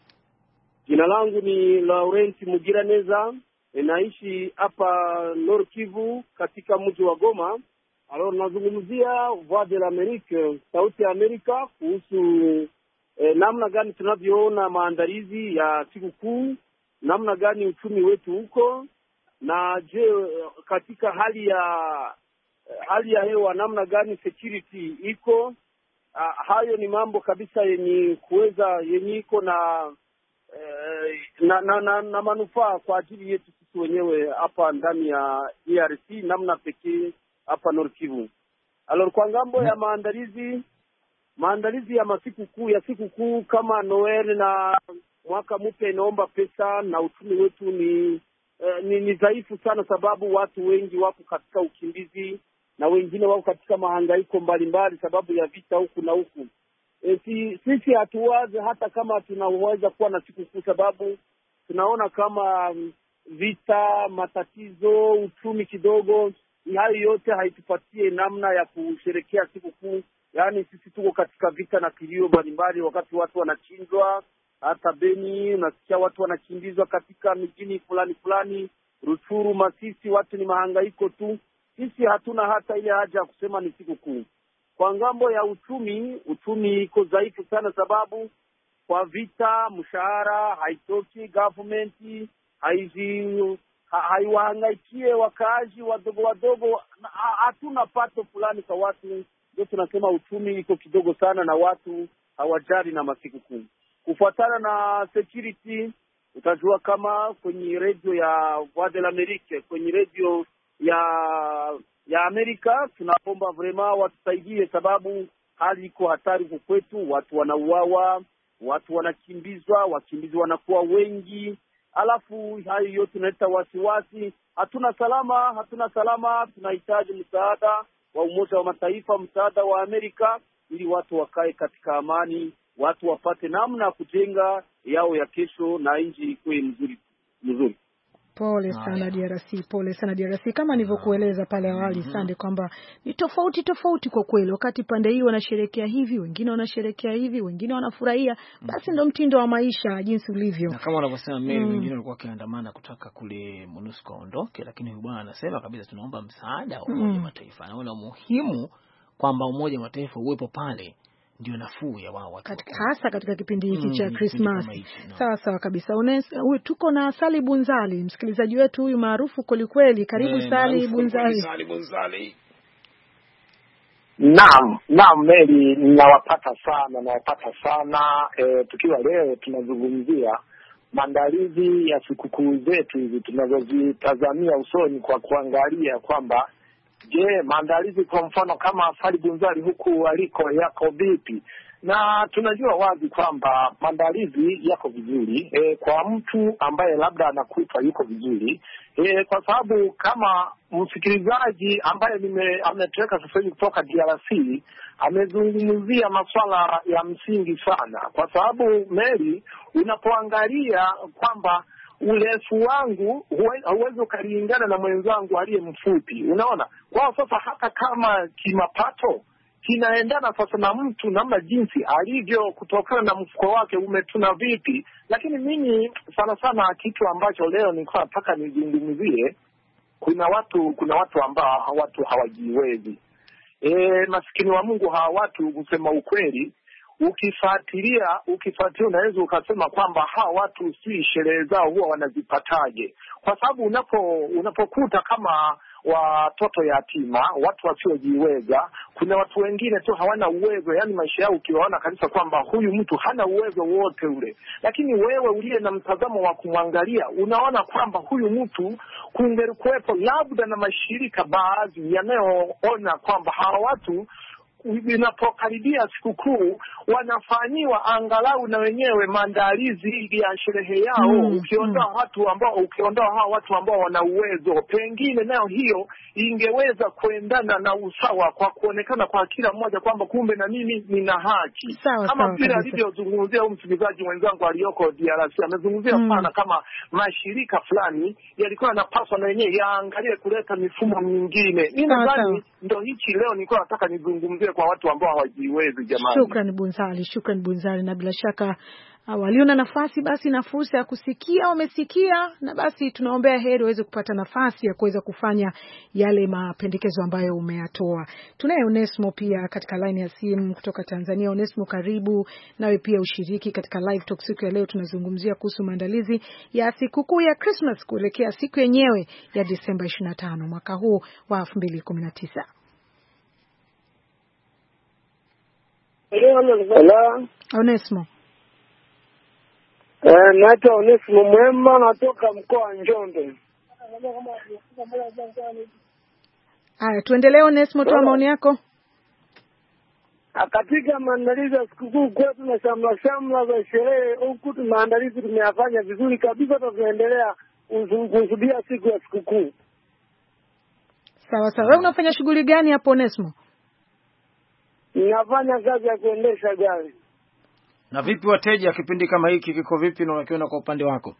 Jina langu ni Laurent Mugiraneza, ninaishi hapa Nord Kivu katika mji wa Goma. Alors nazungumzia Voix de l'Amérique, sauti ya Amerika, kuhusu eh, namna gani tunavyoona maandalizi ya sikukuu, namna gani uchumi wetu huko, na je katika hali ya hali ya hewa namna gani security iko. Uh, hayo ni mambo kabisa yenye kuweza yenye iko na, eh, na, na, na, na manufaa kwa ajili yetu sisi wenyewe hapa ndani ya D R C, namna pekee hapa Nord Kivu. Alors kwa ngambo ya maandalizi maandalizi ya masiku kuu ya siku kuu kama Noel na mwaka mpya inaomba pesa, na uchumi wetu ni eh, ni, ni dhaifu sana, sababu watu wengi wako katika ukimbizi na wengine wako katika mahangaiko mbalimbali sababu ya vita huku na huku. E, si, sisi hatuwaze hata kama tunaweza kuwa na siku kuu, sababu tunaona kama vita, matatizo, uchumi kidogo, hayo yote haitupatie namna ya kusherekea siku kuu. Yaani sisi tuko katika vita na kilio mbalimbali, wakati watu wanachinjwa, hata Beni unasikia watu wanakimbizwa katika mijini fulani fulani, Ruchuru, Masisi, watu ni mahangaiko tu. Sisi hatuna hata ile haja ya kusema ni siku kuu. Kwa ngambo ya uchumi, uchumi iko dhaifu sana, sababu kwa vita mshahara haitoki, government haizi haiwahangaikie wakaaji wadogo wadogo, hatuna pato fulani kwa watu. Ndio tunasema uchumi iko kidogo sana na watu hawajali na masiku kuu. Kufuatana na security, utajua kama kwenye radio ya Voix de l'Amérique, kwenye radio ya ya Amerika, tunaomba vraiment watusaidie, sababu hali iko hatari kwa kwetu. Watu wanauawa, watu wanakimbizwa, wakimbizi wanakuwa wengi, alafu hayo yote tunaleta wasiwasi. Hatuna salama, hatuna salama. Tunahitaji msaada wa Umoja wa Mataifa, msaada wa Amerika, ili watu wakae katika amani, watu wapate namna kujenga yao ya kesho na nchi ikuwe mzuri mzuri. Pole sana D R C, pole sana D R C. Kama nilivyokueleza pale awali mm-hmm. Sande, kwamba ni tofauti tofauti kwa kweli. Wakati pande hii wanasherehekea hivi, wengine wanasherehekea hivi, wengine wanafurahia. Basi ndo mtindo wa maisha jinsi ulivyo. Na kama wanavyosema Mary, mm. wengine walikuwa wakiandamana kutaka kule MONUSCO aondoke, lakini huyu bwana anasema kabisa tunaomba msaada wa Umoja wa mm. Mataifa. Anaona muhimu kwamba Umoja wa Mataifa uwepo pale, ndio nafuu ya wao katika, hasa katika kipindi hiki mm, cha Christmas. No. Sawa sawa kabisa. Huyu tuko na Sali Bunzali, msikilizaji wetu huyu maarufu kweli kweli. Karibu yeah, Sali Bunzali. Sali Bunzali. Naam, naam Mary, ninawapata sana, nawapata sana. E, tukiwa leo tunazungumzia maandalizi ya sikukuu zetu hizi tunazozitazamia usoni, kwa kuangalia kwamba je, maandalizi kwa mfano kama Fally Bunzali huku aliko yako vipi? Na tunajua wazi kwamba maandalizi yako vizuri e, kwa mtu ambaye labda anakufa yuko vizuri e, kwa sababu kama msikilizaji ambaye nime ametoweka sasa hivi kutoka D R C amezungumzia masuala ya msingi sana, kwa sababu Mary, unapoangalia kwamba urefu wangu huwezi ukalingana na mwenzangu aliye mfupi, unaona. Kwa sasa hata kama kimapato kinaendana sasa na mtu namna jinsi alivyo kutokana na mfuko wake umetuna vipi, lakini mimi sana sana kitu ambacho leo nilikuwa nataka nizungumzie, kuna watu kuna watu ambao watu hawajiwezi. E, maskini wa Mungu hawa watu, kusema ukweli, ukifuatilia ukifuatilia unaweza ukasema kwamba hawa watu si sherehe zao huwa wanazipataje, kwa sababu unapo unapokuta kama watoto yatima, watu wasiojiweza, kuna watu wengine tu hawana uwezo, yani maisha yao ukiwaona kabisa kwamba huyu mtu hana uwezo wote ule, lakini wewe uliye na mtazamo wa kumwangalia unaona kwamba huyu mtu kungelikuwepo labda na mashirika baadhi yanayoona kwamba hawa watu inapokaribia sikukuu wanafanyiwa angalau na wenyewe maandalizi ya sherehe yao. mm, ukiondoa mm. watu ambao ukiondoa hao watu ambao wana uwezo, pengine nayo hiyo ingeweza kuendana na usawa, kwa kuonekana kwa kila mmoja kwamba kumbe na mimi nina haki. Sawa, kama sawa, vile alivyozungumzia huyu msikilizaji mwenzangu aliyoko D R C, amezungumzia mm. sana kama mashirika fulani yalikuwa yanapaswa na yenyewe yaangalie kuleta mifumo mingine. Mimi nadhani ndio hichi leo nilikuwa nataka nizungumzie kwa watu ambao hawajiwezi jamani. Shukrani Bunzali, shukrani Bunzali, na bila shaka waliona nafasi basi na fursa ya kusikia wamesikia, na basi tunaombea heri waweze kupata nafasi ya kuweza kufanya yale mapendekezo ambayo umeyatoa. Tunaye Onesmo pia katika line ya simu kutoka Tanzania. Onesmo, karibu nawe pia ushiriki katika live talk siku ya leo. Tunazungumzia kuhusu maandalizi ya sikukuu ya Christmas kuelekea siku yenyewe ya Disemba ishirini na tano mwaka huu wa elfu mbili kumi na tisa. Hello. Onesmo. Eh, naitwa Onesmo Mwema, natoka mkoa wa Njombe. Haya, tuendelee Onesmo, toa maoni yako. Katika maandalizi ya sikukuu kwetu na shamla shamla za sherehe huku, maandalizi tumeyafanya vizuri kabisa, tunaendelea kusudia siku ya sikukuu. Sawa sawa. Wewe unafanya shughuli gani hapo Onesmo? Ninafanya kazi ya kuendesha gari. Na vipi wateja, kipindi kama hiki kiko vipi na unakiona kwa upande wako?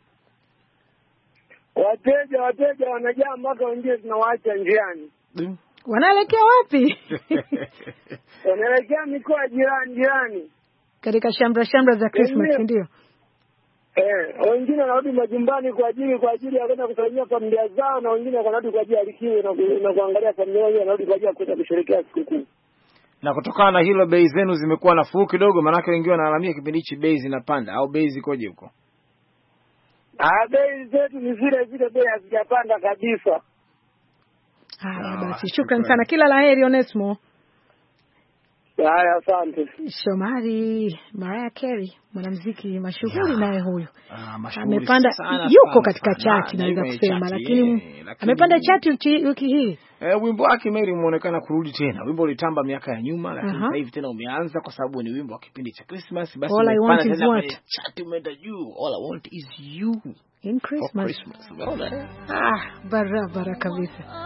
Wateja wateja wanajaa mpaka wengine tunawaacha njiani. Mm. Wanaelekea wapi? Wanaelekea mikoa jirani jirani. Katika shamra shamra za Christmas, ndio. Eh, wengine wanarudi majumbani kwa ajili kwa ajili ya kwenda kusalimia familia zao, na wengine wanarudi kwa ajili ya likizo na, na kuangalia familia yao, wanarudi kwa ajili ya kwenda kusherehekea sikukuu. Na kutokana na hilo bei zenu zimekuwa nafuu kidogo, maana wengine wanalalamia kipindi hichi bei zinapanda, au bei zikoje huko? Ah, bei zetu ni zile zile, bei hazijapanda kabisa. Haya basi, shukrani sana, kila laheri Onesmo. Haya, asante. Shomari Mariah Carey, mwanamuziki mashuhuri, naye huyu ah, amepanda yuko katika chati naweza kusema, lakini eh, amepanda chati wiki hii. Eh, wimbo wake Mary umeonekana kurudi tena. Wimbo ulitamba miaka ya nyuma, lakini sasa hivi tena umeanza kwa sababu ni wimbo wa kipindi cha Christmas. Basi All I Want Is What, chati umeenda juu. All I Want Is You in Christmas. Christmas. Unaona? Ah, barabara kabisa.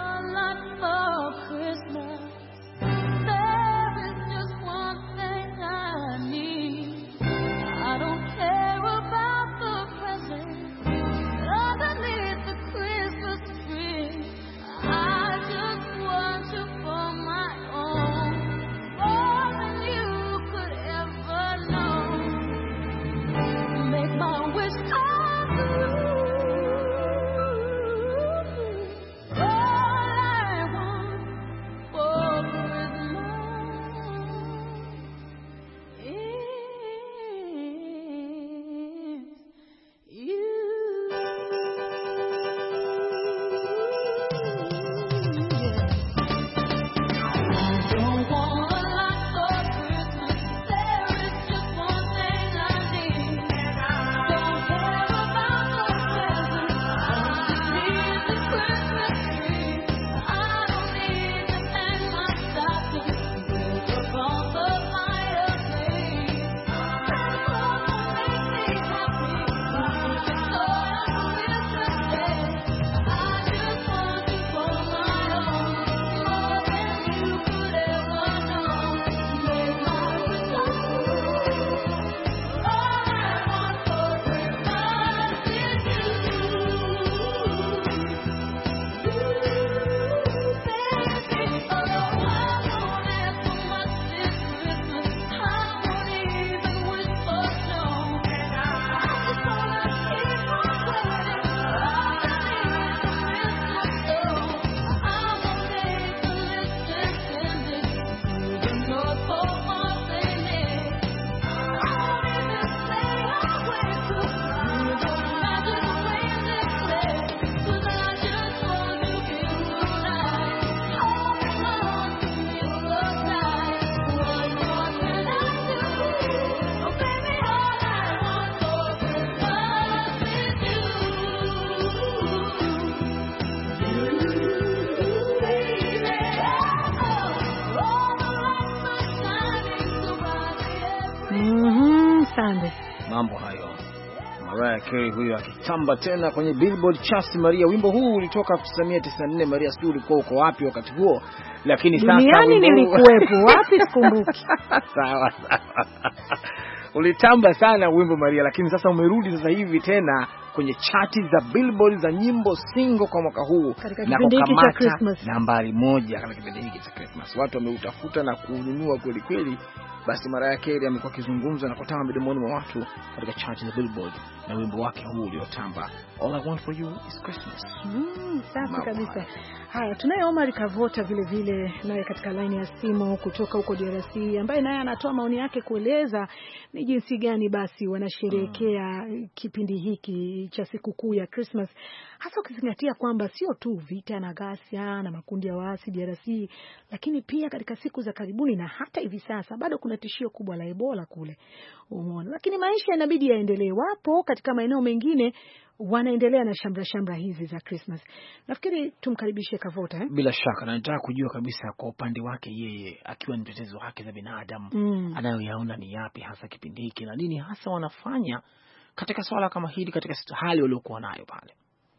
Mariah Carey huyo akitamba tena kwenye Billboard Charts. Maria, wimbo huu ulitoka elfu tisa mia tisini na nne. Maria, sijui ulikuwa uko wapi wakati huo, lakini sasa duniani nilikuwepo wapi sikumbuki. Sawa sawa. Ulitamba sana wimbo Maria, lakini sasa umerudi sasa hivi tena kwenye chati za Billboard za nyimbo single kwa mwaka huu na kukamata nambari moja katika kipindi hiki cha Christmas. Watu wameutafuta na kununua kweli kweli. Basi Mariah Carey amekuwa kizungumza na kutamba midomoni mwa watu katika chati za Billboard na wimbo wake huu uliotamba All I Want For You Is Christmas. Mm, safi kabisa. Haya, tunaye Omar Kavota vile vile naye katika line ya simu kutoka huko D R C, ambaye naye anatoa maoni yake kueleza ni jinsi gani basi wanasherehekea mm. kipindi hiki cha sikukuu ya Christmas, hasa ukizingatia kwamba sio tu vita na ghasia na makundi ya waasi D R C, lakini pia katika siku za karibuni na hata hivi sasa bado kuna tishio kubwa la Ebola kule. Umeona, lakini maisha yanabidi yaendelee. Wapo katika maeneo mengine wanaendelea na shamra shamra hizi za Christmas. Nafikiri tumkaribishe Kavota eh? Bila shaka, na nataka kujua kabisa kwa upande wake yeye akiwa ni mtetezi wa haki za binadamu mm. anayoyaona ni yapi hasa kipindi hiki na nini hasa wanafanya katika swala kama hili katika hali waliokuwa nayo pale.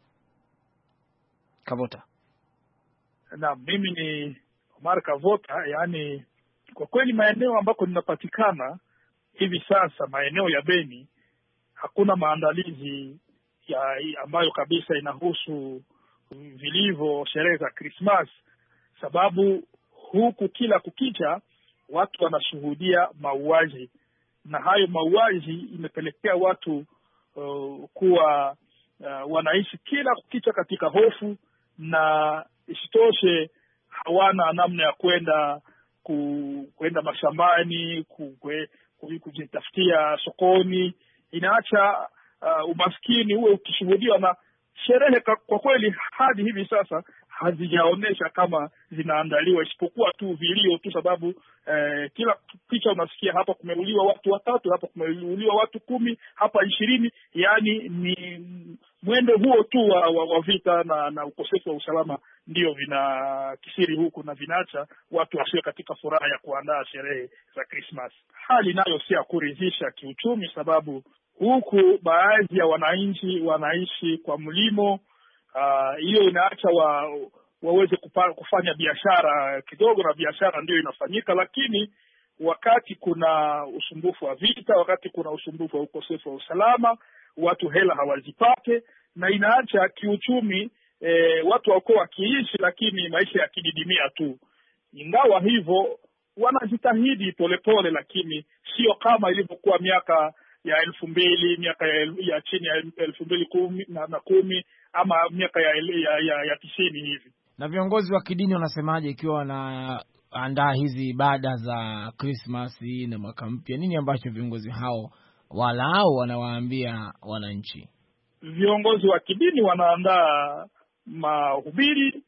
Kavota. Na mimi ni Omar Kavota, yani kwa kweli maeneo ambako ninapatikana hivi sasa, maeneo ya Beni, hakuna maandalizi ya ambayo kabisa inahusu vilivyo sherehe za Christmas, sababu huku kila kukicha watu wanashuhudia mauaji, na hayo mauaji imepelekea watu uh, kuwa uh, wanaishi kila kukicha katika hofu, na isitoshe hawana namna ya kwenda ku, kwenda mashambani ku, ku, kujitafutia sokoni. Inaacha uh, umaskini uwe ukishuhudiwa, na sherehe kwa kweli hadi hivi sasa hazijaonesha kama zinaandaliwa, isipokuwa tu vilio tu, sababu eh, kila picha unasikia hapa kumeuliwa watu watatu, hapa kumeuliwa watu kumi, hapa ishirini. Yani ni mwendo huo tu wa, wa, wa vita na, na ukosefu wa usalama ndio vina kisiri huku na vinaacha watu wasio katika furaha ya kuandaa sherehe za Christmas. Hali nayo si ya kuridhisha kiuchumi, sababu huku baadhi ya wananchi wanaishi kwa mlimo. Hiyo uh, inaacha wa, waweze kupa, kufanya biashara kidogo, na biashara ndio inafanyika, lakini wakati kuna usumbufu wa vita, wakati kuna usumbufu wa ukosefu wa usalama, watu hela hawazipate, na inaacha kiuchumi e, watu wako wakiishi, lakini maisha yakididimia tu. Ingawa hivyo wanajitahidi polepole, lakini sio kama ilivyokuwa miaka ya elfu mbili, miaka ya, ya chini ya elfu mbili kumi na, na kumi ama miaka ya, ya, ya, ya tisini hivi. Na viongozi wa kidini wanasemaje ikiwa wanaandaa hizi ibada za Christmas na mwaka mpya? Nini ambacho viongozi hao walao wanawaambia wananchi? Viongozi wa kidini wanaandaa mahubiri,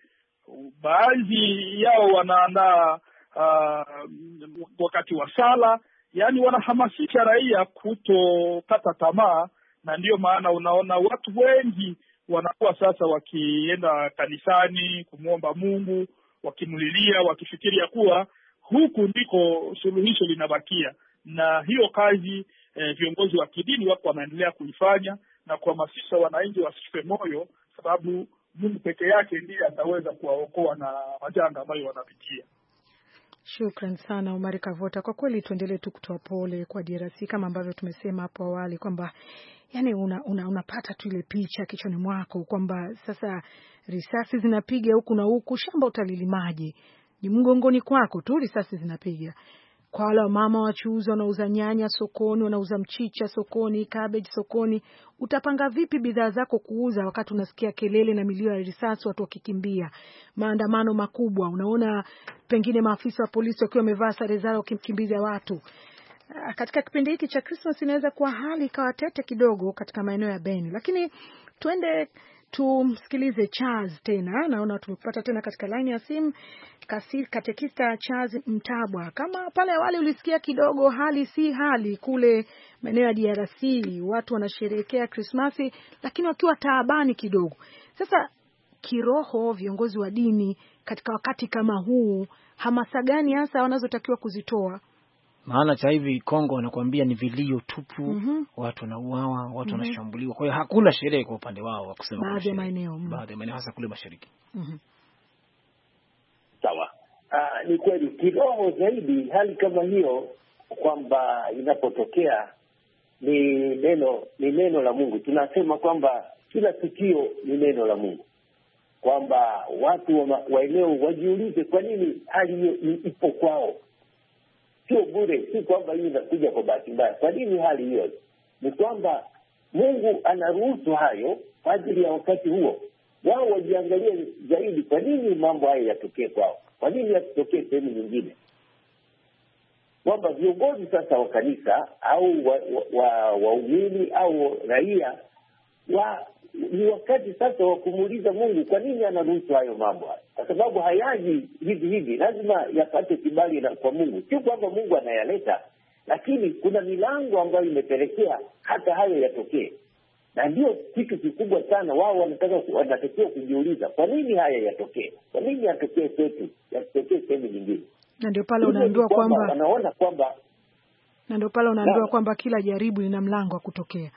baadhi yao wanaandaa uh, wakati wa sala, yani wanahamasisha raia kutokata tamaa, na ndiyo maana unaona watu wengi wanakuwa sasa wakienda kanisani kumwomba Mungu, wakimlilia, wakifikiria kuwa huku ndiko suluhisho linabakia. Na hiyo kazi eh, viongozi wa kidini wako wanaendelea kuifanya na kuhamasisha wananchi wasife moyo, sababu Mungu peke yake ndiye ataweza kuwaokoa na majanga ambayo wanapitia. Shukran sana Omar Kavota. Kwa kweli tuendelee tu kutoa pole kwa D R C kama ambavyo tumesema hapo awali kwamba yani una, una, unapata tu ile picha kichwani mwako kwamba sasa risasi zinapiga huku na huku, shamba utalilimaje? Ni mgongoni kwako tu risasi zinapiga. Kwa wale mama wachuuzi wanauza nyanya sokoni, wanauza mchicha sokoni, cabbage sokoni, utapanga vipi bidhaa zako kuuza wakati unasikia kelele na milio ya risasi, watu wakikimbia, maandamano makubwa, unaona pengine maafisa wa polisi wakiwa wamevaa sare zao wakimkimbiza watu. Katika kipindi hiki cha Christmas inaweza kuwa hali ikawa tete kidogo katika maeneo ya Beni. Lakini tuende tumsikilize Charles tena. Naona tumepata tena katika line ya simu kasi katekista Charles Mtabwa. Kama pale awali ulisikia kidogo hali si hali kule maeneo ya D R C, watu wanasherehekea Christmas lakini wakiwa taabani kidogo. Sasa kiroho, viongozi wa dini katika wakati kama huu, hamasa gani hasa wanazotakiwa kuzitoa? Maana cha hivi Kongo wanakuambia ni vilio tupu, mm -hmm. watu wanauawa, watu wanashambuliwa. Mm -hmm. Kwa hiyo hakuna sherehe kwa upande wao wa kusema baadhi ya maeneo, baadhi ya maeneo hasa kule mashariki. Mm -hmm. Sawa. Uh, ni kweli kiroho zaidi hali kama hiyo kwamba inapotokea ni neno ni neno la Mungu. Tunasema kwamba kila tukio ni neno la Mungu, kwamba watu wa, wa eneo wajiulize kwa nini hali hiyo ipo kwao. Sio bure, si kwamba hii inakuja kwa bahati mbaya. Kwa nini hali hiyo? Ni kwamba Mungu anaruhusu hayo kwa ajili ya wakati huo. Wao wajiangalie zaidi, kwa nini mambo haya yatokee kwao, kwa nini yasitokee sehemu nyingine. Kwamba viongozi sasa wa kanisa au waumini wa, wa, wa au raia wa ni wakati sasa wa kumuuliza Mungu kwa nini anaruhusu hayo mambo haya, kwa sababu hayaji hivi hivi, lazima yapate kibali na kwa Mungu. Sio kwamba Mungu anayaleta, lakini kuna milango ambayo imepelekea hata hayo yatokee, na ndio kitu kikubwa sana. Wao wanataka wanatakiwa kujiuliza kwa nini haya yatokee, kwa nini yatokee kwetu, yatokee sehemu nyingine. Na ndio pale unaambiwa kwamba wanaona kwamba na ndio pale unaambiwa kwamba kila jaribu lina mlango wa kutokea.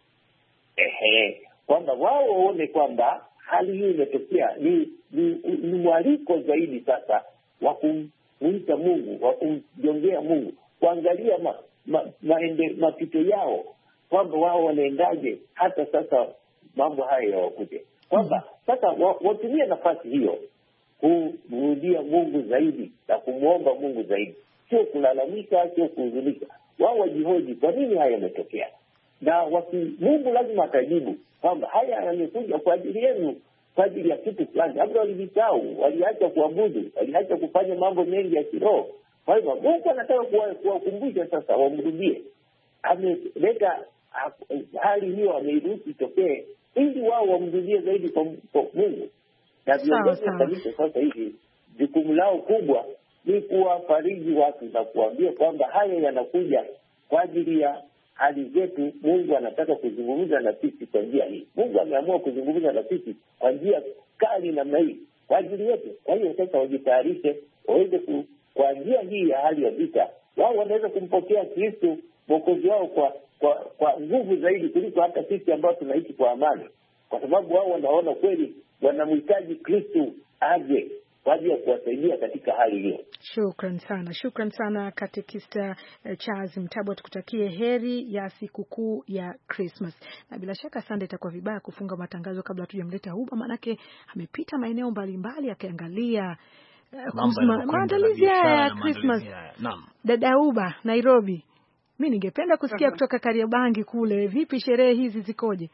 Ehe, kwamba wao waone kwamba hali hii imetokea ni ni, ni mwaliko zaidi sasa wa kumwita Mungu, wa kumjongea Mungu, kuangalia ma, ma, maende, mapito yao, kwamba wao wanaendaje hata sasa mambo haya yawakute, kwamba mm -hmm. sasa watumie nafasi hiyo kumrudia Mungu zaidi na kumwomba Mungu zaidi, sio kulalamika, sio kuhuzunika. Wao wajihoji kwa nini haya yametokea, na waki Mungu lazima atajibu kwamba haya yamekuja kwa ajili yenu, kwa ajili ya kitu fulani. Labda walijisahau, waliacha kuabudu, waliacha kufanya mambo mengi ya kiroho. Kwa hivyo Mungu anataka kuwakumbusha sasa wamrudie. Ameleta hali hiyo, ameiruhusu itokee ili wao wamrudie zaidi kwa, kwa Mungu. Na viongozi wa kanisa sasa hivi jukumu lao kubwa ni kuwafariji watu na kuambia kwamba haya yanakuja kwa ajili ya hali zetu. Mungu anataka kuzungumza na sisi kwa njia hii. Mungu ameamua kuzungumza na sisi kwa njia kali namna hii kwa ajili yetu. Kwa hiyo sasa wajitayarishe, waweze ku, kwa njia hii ya hali ya vita, wao wanaweza kumpokea Kristo Mwokozi wao kwa kwa kwa nguvu zaidi kuliko hata sisi ambao tunaishi kwa amani, kwa sababu wao wanaona kweli wanamhitaji Kristo aje kwa ajili ya kuwasaidia katika hali hiyo. Shukran sana, shukran sana Katekista uh, Charles Mtabwa. Tukutakie heri ya sikukuu ya Christmas. Na bila shaka Sunday itakuwa vibaya kufunga matangazo kabla tujamleta Uba, manake amepita maeneo mbalimbali akiangalia uh, maandalizi ya Christmas. Naam. Dada Uba, Nairobi. Mimi ningependa kusikia kutoka Kariobangi kule, vipi sherehe hizi zikoje?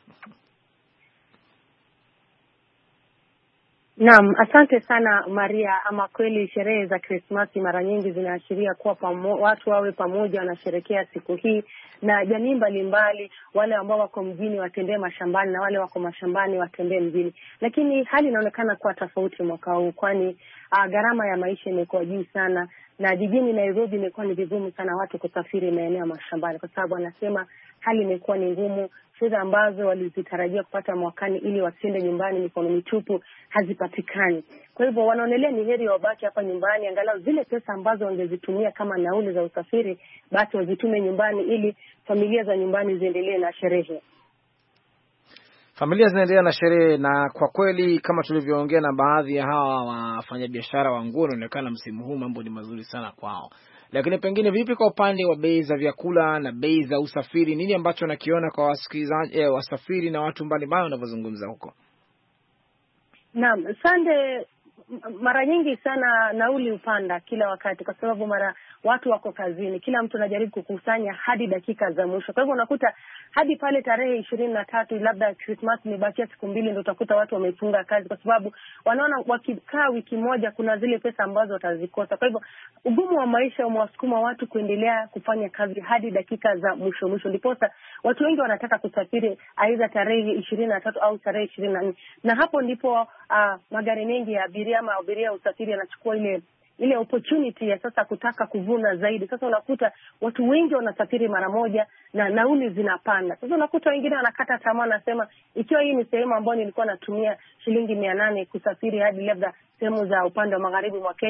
Naam, asante sana Maria. Ama kweli sherehe za Krismasi mara nyingi zinaashiria kuwa pamo, watu wawe pamoja wanasherehekea siku hii, na jamii mbalimbali, wale ambao wako mjini watembee mashambani na wale wako mashambani watembee mjini. Lakini hali inaonekana kuwa tofauti mwaka huu, kwani uh, gharama ya maisha imekuwa juu sana, na jijini Nairobi imekuwa ni vigumu sana watu kusafiri maeneo ya mashambani, kwa sababu wanasema hali imekuwa ni ngumu. Fedha ambazo walizitarajia kupata mwakani ili wasiende nyumbani mikono mitupu hazipatikani. Kwa hivyo wanaonelea ni heri wabaki hapa nyumbani, angalau zile pesa ambazo wangezitumia kama nauli za usafiri basi wazitume nyumbani ili familia za nyumbani ziendelee na sherehe. Familia zinaendelea na sherehe, na kwa kweli kama tulivyoongea na baadhi ya hawa wafanyabiashara wa nguo, inaonekana msimu huu mambo ni mazuri sana kwao. Lakini pengine vipi kwa upande wa bei za vyakula na bei za usafiri? Nini ambacho nakiona kwa wasikilizaji eh, wasafiri na watu mbalimbali wanavyozungumza huko? Naam, Sande, mara nyingi sana nauli upanda kila wakati, kwa sababu mara watu wako kazini, kila mtu anajaribu kukusanya hadi dakika za mwisho. Kwa hivyo unakuta hadi pale tarehe ishirini na tatu labda Christmas imebakia siku mbili ndio utakuta watu wamefunga kazi, kwa sababu wanaona wakikaa wiki moja kuna zile pesa ambazo watazikosa. Kwa hivyo ugumu wa maisha umewasukuma watu kuendelea kufanya kazi hadi dakika za mwisho mwisho. Ndiposa watu wengi wanataka kusafiri aidha tarehe ishirini na tatu au tarehe ishirini na nne, na hapo ndipo uh, magari mengi ya abiria ama abiria usafiri yanachukua ile ile opportunity ya sasa kutaka kuvuna zaidi. Sasa unakuta watu wengi wanasafiri mara moja na nauli zinapanda. Sasa unakuta wengine wanakata tamaa, nasema ikiwa hii ni sehemu ambayo nilikuwa natumia shilingi mia nane kusafiri hadi labda sehemu za upande wa magharibi mwa Kenya,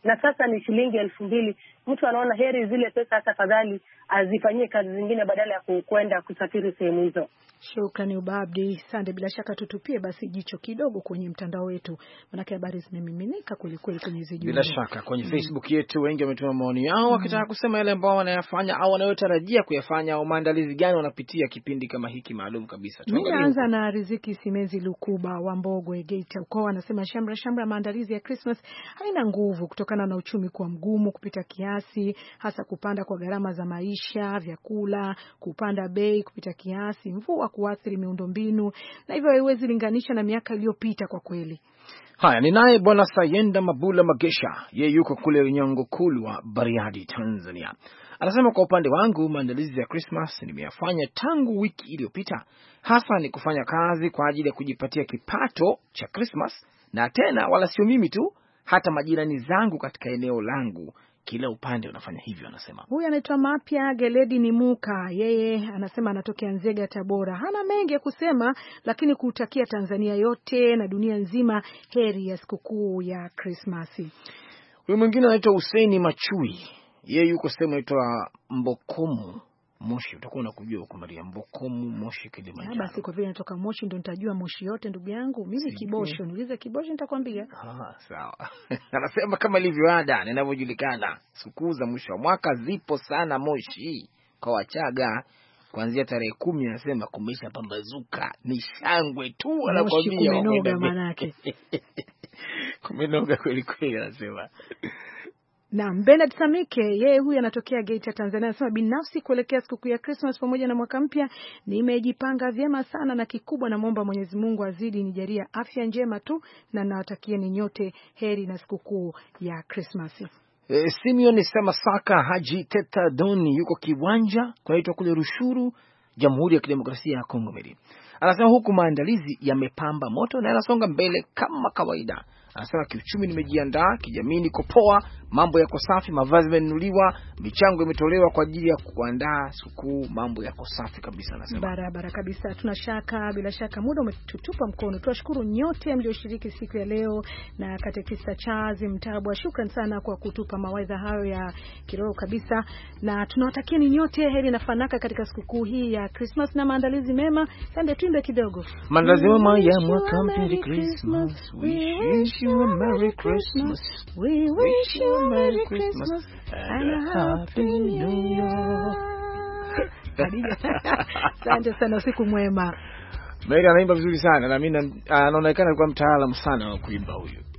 na sasa ni shilingi elfu mbili. Mtu anaona heri zile pesa hata fadhali azifanyie kazi zingine badala ya kwenda kusafiri sehemu hizo. Shukrani Ubabdi. Sande, bila shaka tutupie basi jicho kidogo kwenye mtandao wetu, maana habari zimemiminika kweli kweli kwenye zijumbe. Bila shaka kwenye mm. Facebook yetu wengi wametuma maoni yao wakitaka mm. kusema yale ambao wanayafanya au wanayotarajia kuyafanya au maandalizi gani wanapitia kipindi kama hiki maalum kabisa. Tunaanza na Riziki Simezi Lukuba wa Mbogwe Geita uko, anasema shamra shamra maandalizi ya Christmas haina nguvu kutokana na uchumi kuwa mgumu kupita kiasi, hasa kupanda kwa gharama za maisha, vyakula kupanda bei kupita kiasi, mvua kuathiri miundombinu, na hivyo haiwezi linganisha na miaka iliyopita kwa kweli. Haya, ni naye Bwana Sayenda Mabula Magesha, yeye yuko kule Nyango Kulwa, Bariadi, Tanzania. Anasema kwa upande wangu maandalizi ya Christmas nimeyafanya tangu wiki iliyopita, hasa ni kufanya kazi kwa ajili ya kujipatia kipato cha Christmas, na tena wala sio mimi tu, hata majirani zangu katika eneo langu kila upande unafanya hivyo. Anasema huyu anaitwa Mapya Geledi ni Muka, yeye anasema anatokea Nzega, Tabora. Hana mengi ya kusema, lakini kutakia Tanzania yote na dunia nzima heri ya sikukuu ya Krismasi. Huyu mwingine anaitwa Hussein Machui, yeye yuko sehemu inaitwa Mbokomu Moshi. Utakuwa unakujua huko Maria, Mbokomu Moshi, Kilimanjaro. Basi kwa vile natoka Moshi ndo nitajua Moshi yote ndugu yangu. Mimi Kibosho, niulize Kibosho nitakwambia. Ah, sawa. Anasema kama ilivyo ada ninavyojulikana, sikukuu za mwisho wa mwaka zipo sana Moshi kwa Wachaga. Kuanzia tarehe kumi anasema kumesha pambazuka, ni shangwe tu anakwambia. Kumenoga manake. Kumenoga kweli kweli anasema. Na Bernard Samike, yeye huyu anatokea Geita, Tanzania, anasema binafsi kuelekea sikukuu ya Christmas pamoja na mwaka mpya nimejipanga vyema sana, na kikubwa na muomba Mwenyezi Mungu azidi nijalia afya njema tu, na nawatakia ni nyote heri na sikukuu ya Christmas. E, Simeon Samasaka Haji Teta Doni yuko Kiwanja kunaitwa kule Rushuru, Jamhuri ya Kidemokrasia ya Kongo Meri. Anasema huku maandalizi yamepamba moto na yanasonga mbele kama kawaida. Anasema kiuchumi nimejiandaa, kijamii niko poa, mambo yako safi, mavazi yamenunuliwa, michango imetolewa kwa ajili ya kuandaa sikukuu, mambo yako safi kabisa. Anasema barabara kabisa. Tunashaka bila shaka muda umetutupa mkono. Tunashukuru nyote mlioshiriki siku ya leo, na katekista Charles Mtabwa, shukrani sana kwa kutupa mawaidha hayo ya kiroho kabisa, na tunawatakia ni nyote heri na fanaka katika sikukuu hii ya Christmas na maandalizi mema. Sande tuimbe kidogo. Maandalizi mema ya mwaka mpya Christmas. We wish you a Merry Christmas. We wish you a Merry Christmas and a Happy New Year. Asante sana, usiku mwema. Mega anaimba vizuri sana na mimi anaonekana alikuwa mtaalamu sana wa kuimba huyu.